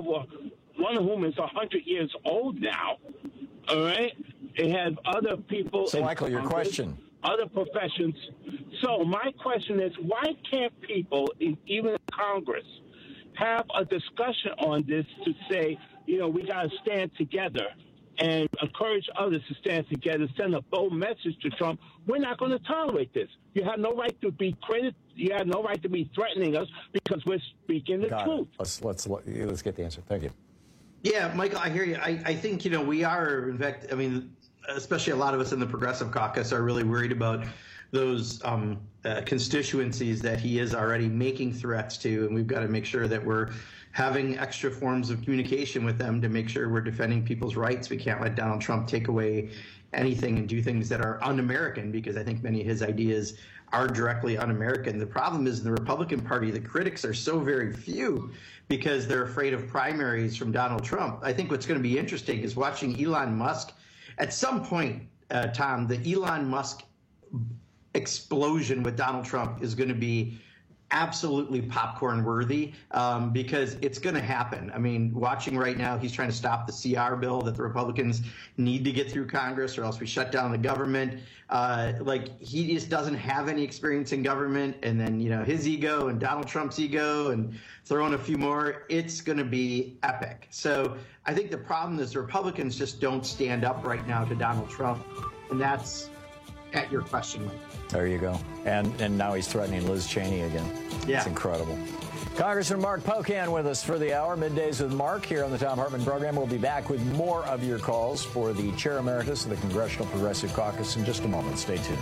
100 years old now. All right? They have other people. So, Michael, your question. Other professions. So my question is, why can't people, even in Congress, have a discussion on this to say, you know, we got to stand together and encourage others to stand together, send a bold message to Trump. We're not going to tolerate this. You have no right to be you have no right to be threatening us because we're speaking the truth. Let's get the answer. Thank you. Yeah, Michael, I hear you. I think, you know, we are, in fact, I mean, especially a lot of us in the Progressive Caucus are really worried about those constituencies that he is already making threats to, and we've got to make sure that we're having extra forms of communication with them to make sure we're defending people's rights. We can't let Donald Trump take away anything and do things that are un-American, because I think many of his ideas are directly un-American. The problem is in the Republican Party, the critics are so very few because they're afraid of primaries from Donald Trump. I think what's going to be interesting is watching Elon Musk. At some point, Tom, the Elon Musk explosion with Donald Trump is going to be absolutely popcorn worthy because it's going to happen. I mean, watching right now, he's trying to stop the CR bill that the Republicans need to get through Congress or else we shut down the government. Like, he just doesn't have any experience in government. And then, you know, his ego and Donald Trump's ego and throw in a few more, it's going to be epic. So I think the problem is the Republicans just don't stand up right now to Donald Trump. And that's at your question, Mike. There you go. And now he's threatening Liz Cheney again. Yeah. It's incredible. Congressman Mark Pocan with us for the hour. Middays with Mark here on the Thom Hartmann program. We'll be back with more of your calls for the Chair Emeritus of the Congressional Progressive Caucus in just a moment. Stay tuned.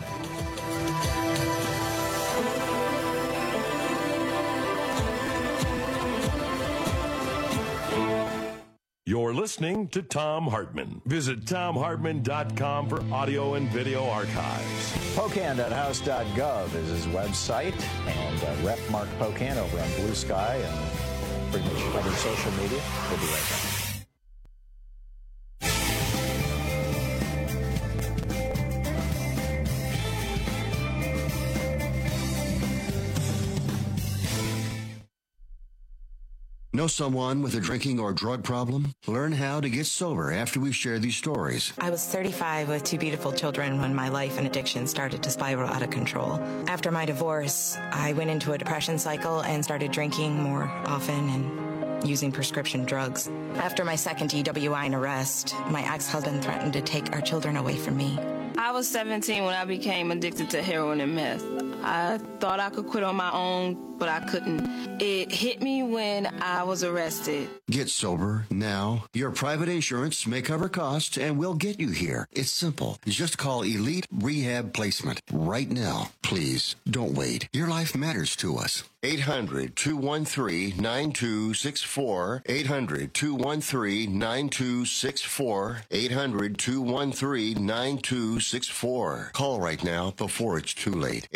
You're listening to Thom Hartmann. Visit ThomHartmann.com for audio and video archives. Pocan.house.gov is his website. And Rep. Mark Pocan over on Blue Sky and pretty much other social media. We'll be right back. Know someone with a drinking or drug problem? Learn how to get sober after we share these stories. I was 35 with 2 beautiful children when my life and addiction started to spiral out of control. After my divorce, I went into a depression cycle and started drinking more often and using prescription drugs. After my second DWI and arrest, my ex-husband threatened to take our children away from me. I was 17 when I became addicted to heroin and meth. I thought I could quit on my own, but I couldn't. It hit me when I was arrested. Get sober now. Your private insurance may cover costs and we'll get you here. It's simple. Just call Elite Rehab Placement right now. Please don't wait. Your life matters to us. 800-213-9264. 800-213-9264. 800-213-9264. Call right now before it's too late.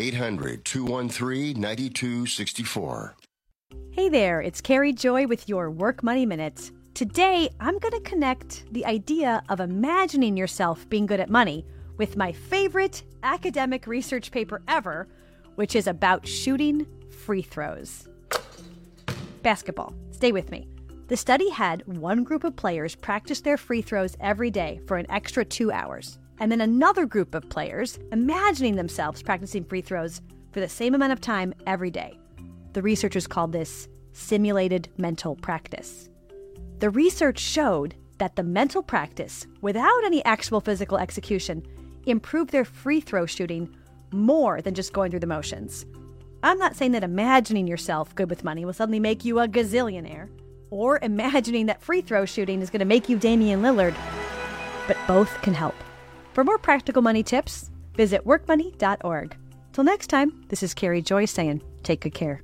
800-213-9264. Hey there, it's Carrie Joy with your Work Money Minute. Today, I'm going to connect the idea of imagining yourself being good at money with my favorite academic research paper ever, which is about shooting free throws. Basketball. Stay with me. The study had one group of players practice their free throws every day for an extra 2 hours, and then another group of players imagining themselves practicing free throws for the same amount of time every day. The researchers called this simulated mental practice. The research showed that the mental practice, without any actual physical execution, improved their free throw shooting more than just going through the motions. I'm not saying that imagining yourself good with money will suddenly make you a gazillionaire, or imagining that free throw shooting is going to make you Damian Lillard, but both can help. For more practical money tips, visit workmoney.org. Till next time, this is Carrie Joy saying, take good care.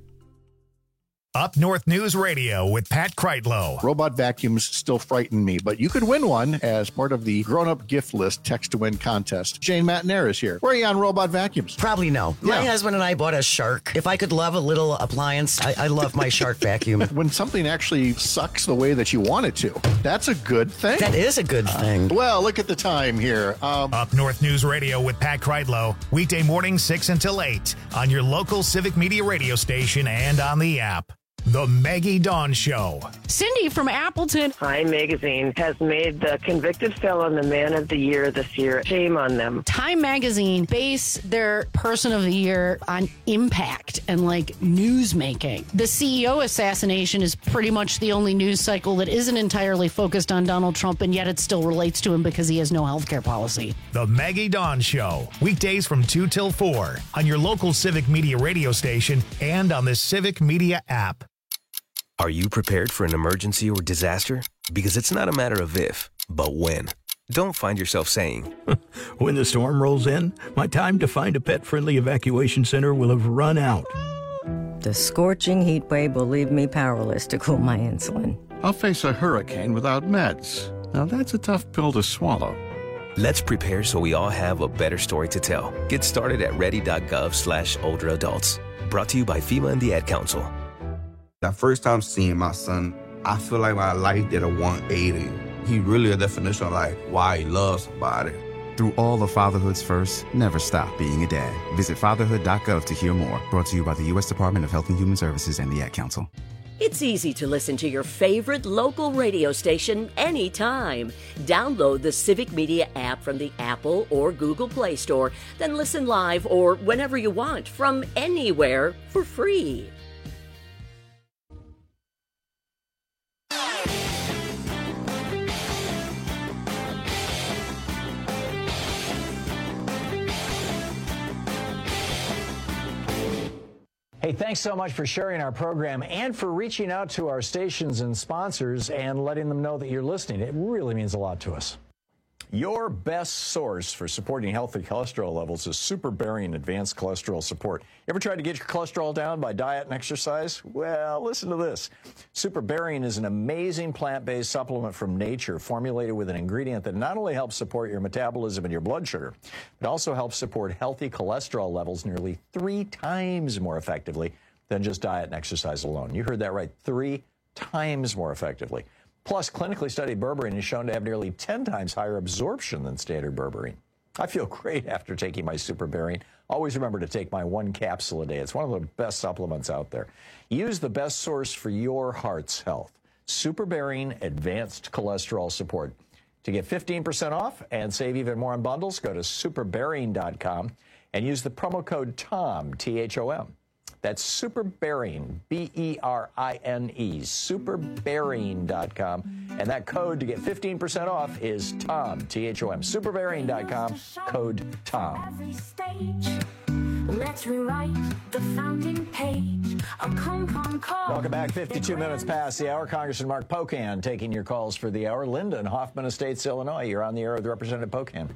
Up North News Radio with Pat Kreitlow. Robot vacuums still frighten me, but you could win one as part of the grown-up gift list text-to-win contest. Jane Matnair is here. Where are you on robot vacuums? Probably no. Yeah. My husband and I bought a Shark. If I could love a little appliance, I love my Shark vacuum. When something actually sucks the way that you want it to, that's a good thing. That is a good thing. Well, look at the time here. Up North News Radio with Pat Kreitlow. Weekday mornings 6 until 8 on your local Civic Media radio station and on the app. The Maggie Dawn Show. Cindy from Appleton. Time Magazine has made the convicted felon the Man of the Year this year. Shame on them. Time Magazine base their Person of the Year on impact and like news making. The CEO assassination is pretty much the only news cycle that isn't entirely focused on Donald Trump, and yet it still relates to him because he has no health care policy. The Maggie Dawn Show. Weekdays from 2 till 4 on your local Civic Media radio station and on the Civic Media app. Are you prepared for an emergency or disaster? Because it's not a matter of if, but when. Don't find yourself saying, when the storm rolls in, my time to find a pet-friendly evacuation center will have run out. The scorching heat wave will leave me powerless to cool my insulin. I'll face a hurricane without meds. Now that's a tough pill to swallow. Let's prepare so we all have a better story to tell. Get started at ready.gov/older adults. Brought to you by FEMA and the Ad Council. The first time seeing my son, I feel like my life did a 180. He really a definition of like why he loves somebody. Through all of fatherhood's first, never stop being a dad. Visit fatherhood.gov to hear more. Brought to you by the U.S. Department of Health and Human Services and the Ad Council. It's easy to listen to your favorite local radio station anytime. Download the Civic Media app from the Apple or Google Play Store, then listen live or whenever you want from anywhere for free. Hey, thanks so much for sharing our program and for reaching out to our stations and sponsors and letting them know that you're listening. It really means a lot to us. Your best source for supporting healthy cholesterol levels is Super Bearing Advanced Cholesterol Support. Ever tried to get your cholesterol down by diet and exercise? Well, listen to this. Super Bearing is an amazing plant-based supplement from nature formulated with an ingredient that not only helps support your metabolism and your blood sugar, but also helps support healthy cholesterol levels nearly 3 times more effectively than just diet and exercise alone. You heard that right, 3 times more effectively. Plus, clinically studied berberine is shown to have nearly 10 times higher absorption than standard berberine. I feel great after taking my Super Bearing. Always remember to take my 1 capsule a day. It's one of the best supplements out there. Use the best source for your heart's health. Super Bearing Advanced Cholesterol Support. To get 15% off and save even more on bundles, go to superbearing.com and use the promo code TOM, T-H-O-M. That's Super Bearing, B-E-R-I-N-E, superbearing.com. And that code to get 15% off is TOM, T-H-O-M, superbearing.com, code TOM. Let's rewrite the founding page. Welcome back. 52 minutes past the hour. Congressman Mark Pocan taking your calls for the hour. Linda in Hoffman Estates, Illinois. You're on the air with Representative Pocan.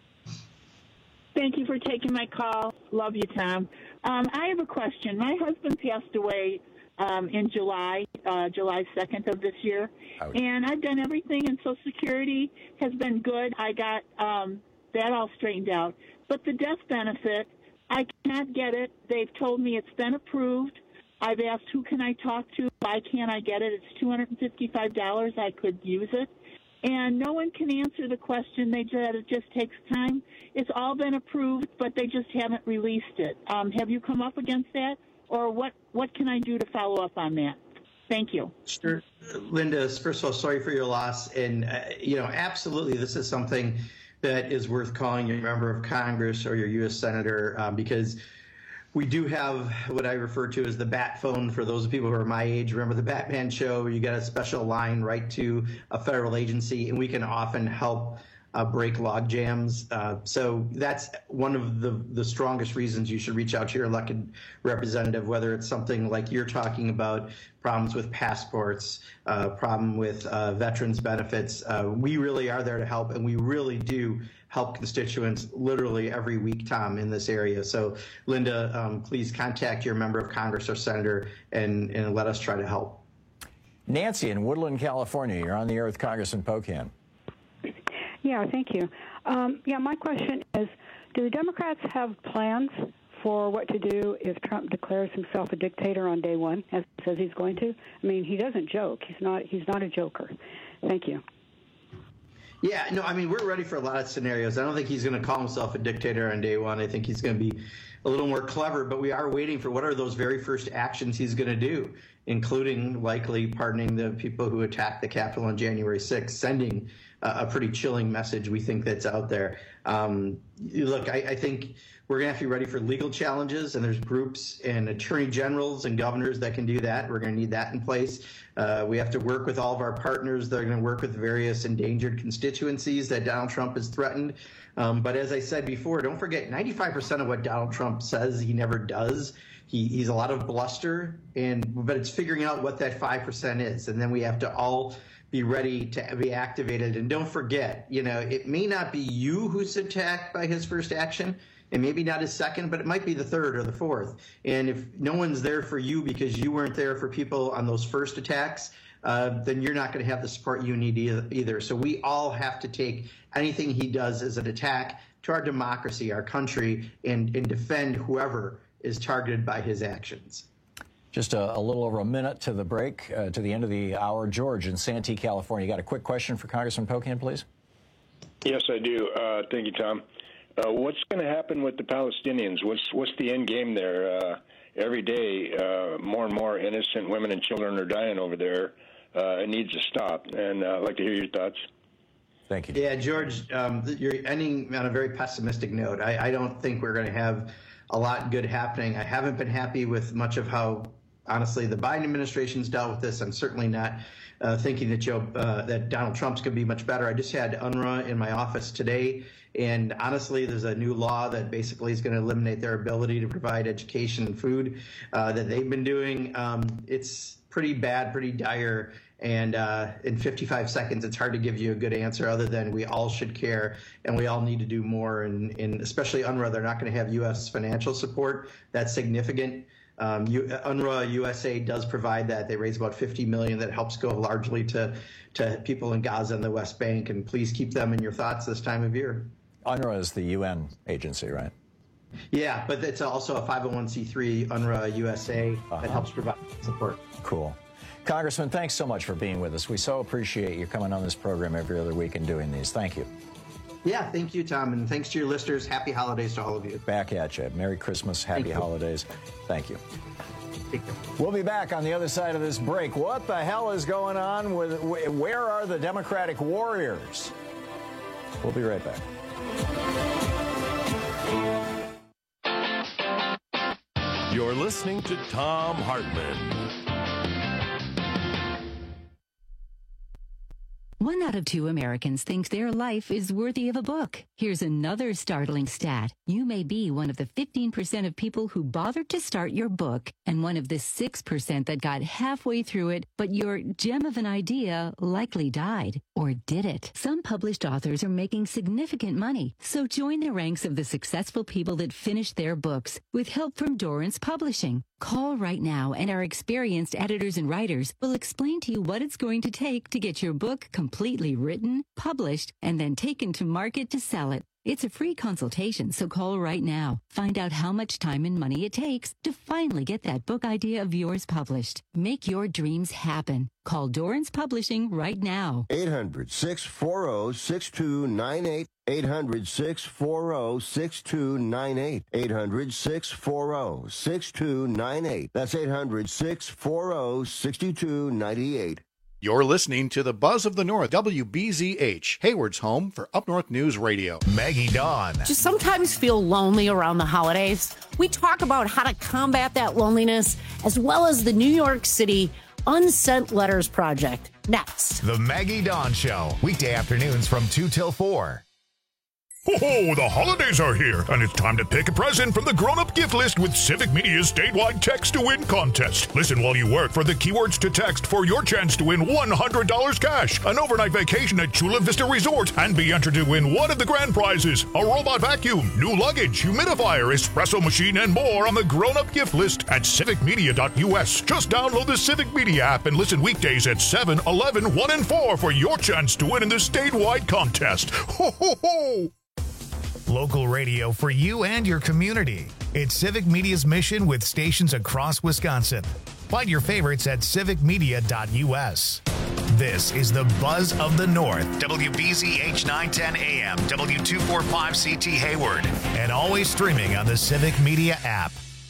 Thank you for taking my call. Love you, Tom. I have a question. My husband passed away in July 2nd of this year, and I've done everything, and Social Security has been good. I got that all straightened out. But the death benefit, I cannot get it. They've told me it's been approved. I've asked who can I talk to. Why can't I get it? It's $255. I could use it. And no one can answer the question. They said it just takes time. It's all been approved, but they just haven't released it. Have you come up against that? Or what can I do to follow up on that? Thank you. Sure. Linda, first of all, sorry for your loss. And, absolutely, this is something that is worth calling your member of Congress or your U.S. Senator because We do have what I refer to as the Bat phone for those people who are my age. Remember the Batman show where you get a special line right to a federal agency, and we can often help break log jams. So that's one of the strongest reasons you should reach out to your elected representative, whether it's something like you're talking about, problems with passports, problem with veterans benefits. We really are there to help, and we really do help constituents literally every week, Tom, in this area. So, Linda, please contact your member of Congress or senator and let us try to help. Nancy in Woodland, California. You're on the air with Congressman Pocan. Yeah, thank you. My question is, do the Democrats have plans for what to do if Trump declares himself a dictator on day one, as he says he's going to? I mean, he doesn't joke. He's not a joker. Thank you. Yeah, no, I mean, we're ready for a lot of scenarios. I don't think he's going to call himself a dictator on day one. I think he's going to be a little more clever, but we are waiting for what are those very first actions he's going to do, including likely pardoning the people who attacked the Capitol on January 6th, sending a pretty chilling message we think that's out there. Look, I think we're going to have to be ready for legal challenges, and there's groups and attorney generals and governors that can do that. We're going to need that in place. We have to work with all of our partners that are going to work with various endangered constituencies that Donald Trump has threatened. But as I said before, don't forget, 95% of what Donald Trump says he never does. He's a lot of bluster, but it's figuring out what that 5% is. And then we have to all be ready to be activated. And don't forget, it may not be you who's attacked by his first action, and maybe not his second, but it might be the third or the fourth. And if no one's there for you because you weren't there for people on those first attacks, then you're not going to have the support you need either. So we all have to take anything he does as an attack to our democracy, our country, and defend whoever is targeted by his actions. Just a little over a minute to the break, to the end of the hour. George in Santee, California. You got a quick question for Congressman Pocan, please? Yes, I do. Thank you, Tom. What's going to happen with the Palestinians? What's the end game there? Every day, more and more innocent women and children are dying over there. It needs to stop. And I'd like to hear your thoughts. Thank you. Yeah, George, you're ending on a very pessimistic note. I don't think we're going to have a lot good happening. I haven't been happy with much of how, honestly, the Biden administration's dealt with this. I'm certainly not thinking that Donald Trump's going to be much better. I just had UNRWA in my office today, and honestly, there's a new law that basically is going to eliminate their ability to provide education and food that they've been doing. It's pretty bad, pretty dire. And in 55 seconds, it's hard to give you a good answer other than we all should care and we all need to do more. And especially UNRWA, they're not going to have U.S. financial support. That's significant. UNRWA USA does provide that. They raise about $50 million that helps go largely to people in Gaza and the West Bank. And please keep them in your thoughts this time of year. UNRWA is the UN agency, right? Yeah, but it's also a 501c3, UNRWA USA, that helps provide support. Cool. Congressman, thanks so much for being with us. We so appreciate you coming on this program every other week and doing these. Thank you. Yeah, thank you, Tom, and thanks to your listeners. Happy holidays to all of you. Back at you. Merry Christmas, happy holidays. Thank you. We'll be back on the other side of this break. What the hell is going on? Where are the Democratic warriors? We'll be right back. You're listening to Thom Hartmann. 1 out of 2 Americans think their life is worthy of a book. Here's another startling stat. You may be one of the 15% of people who bothered to start your book and one of the 6% that got halfway through it, but your gem of an idea likely died. Or did it? Some published authors are making significant money, so join the ranks of the successful people that finished their books with help from Dorrance Publishing. Call right now and our experienced editors and writers will explain to you what it's going to take to get your book completely written, published, and then taken to market to sell it. It's a free consultation, so call right now. Find out how much time and money it takes to finally get that book idea of yours published. Make your dreams happen. Call Dorrance Publishing right now. 800-640-6298. 800-640-6298. 800-640-6298. That's 800-640-6298. You're listening to the Buzz of the North, WBZH, Hayward's home for Up North News Radio. Maggie Dawn. Just sometimes feel lonely around the holidays. We talk about how to combat that loneliness, as well as the New York City Unsent Letters Project. Next. The Maggie Dawn Show, weekday afternoons from 2 till 4. Oh, the holidays are here, and it's time to pick a present from the grown-up gift list with Civic Media's statewide text-to-win contest. Listen while you work for the keywords to text for your chance to win $100 cash, an overnight vacation at Chula Vista Resort, and be entered to win one of the grand prizes, a robot vacuum, new luggage, humidifier, espresso machine, and more on the grown-up gift list at civicmedia.us. Just download the Civic Media app and listen weekdays at 7, 11, 1, and 4 for your chance to win in the statewide contest. Ho, ho, ho! Local radio for you and your community. It's Civic Media's mission with stations across Wisconsin. Find your favorites at civicmedia.us. This is the Buzz of the North, WBZH 910 AM, W245CT Hayward, and always streaming on the Civic Media app.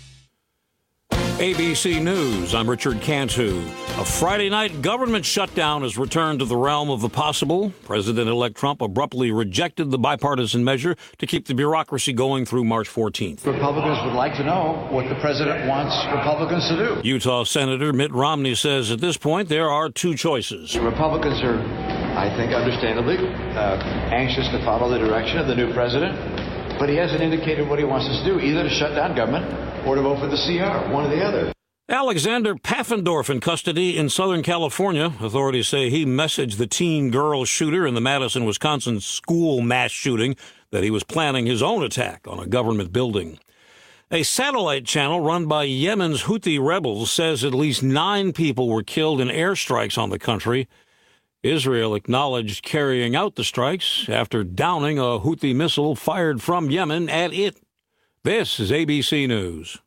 ABC News, I'm Richard Cantu. A Friday night government shutdown has returned to the realm of the possible. President-elect Trump abruptly rejected the bipartisan measure to keep the bureaucracy going through March 14th. Republicans would like to know what the president wants Republicans to do. Utah Senator Mitt Romney says at this point there are two choices. Republicans are, I think understandably, anxious to follow the direction of the new president, but he hasn't indicated what he wants us to do, either to shut down government or to vote for the CR, one or the other. Alexander Pfaffendorf in custody in Southern California. Authorities say he messaged the teen girl shooter in the Madison, Wisconsin school mass shooting that he was planning his own attack on a government building. A satellite channel run by Yemen's Houthi rebels says at least 9 people were killed in airstrikes on the country. Israel acknowledged carrying out the strikes after downing a Houthi missile fired from Yemen at it. This is ABC News.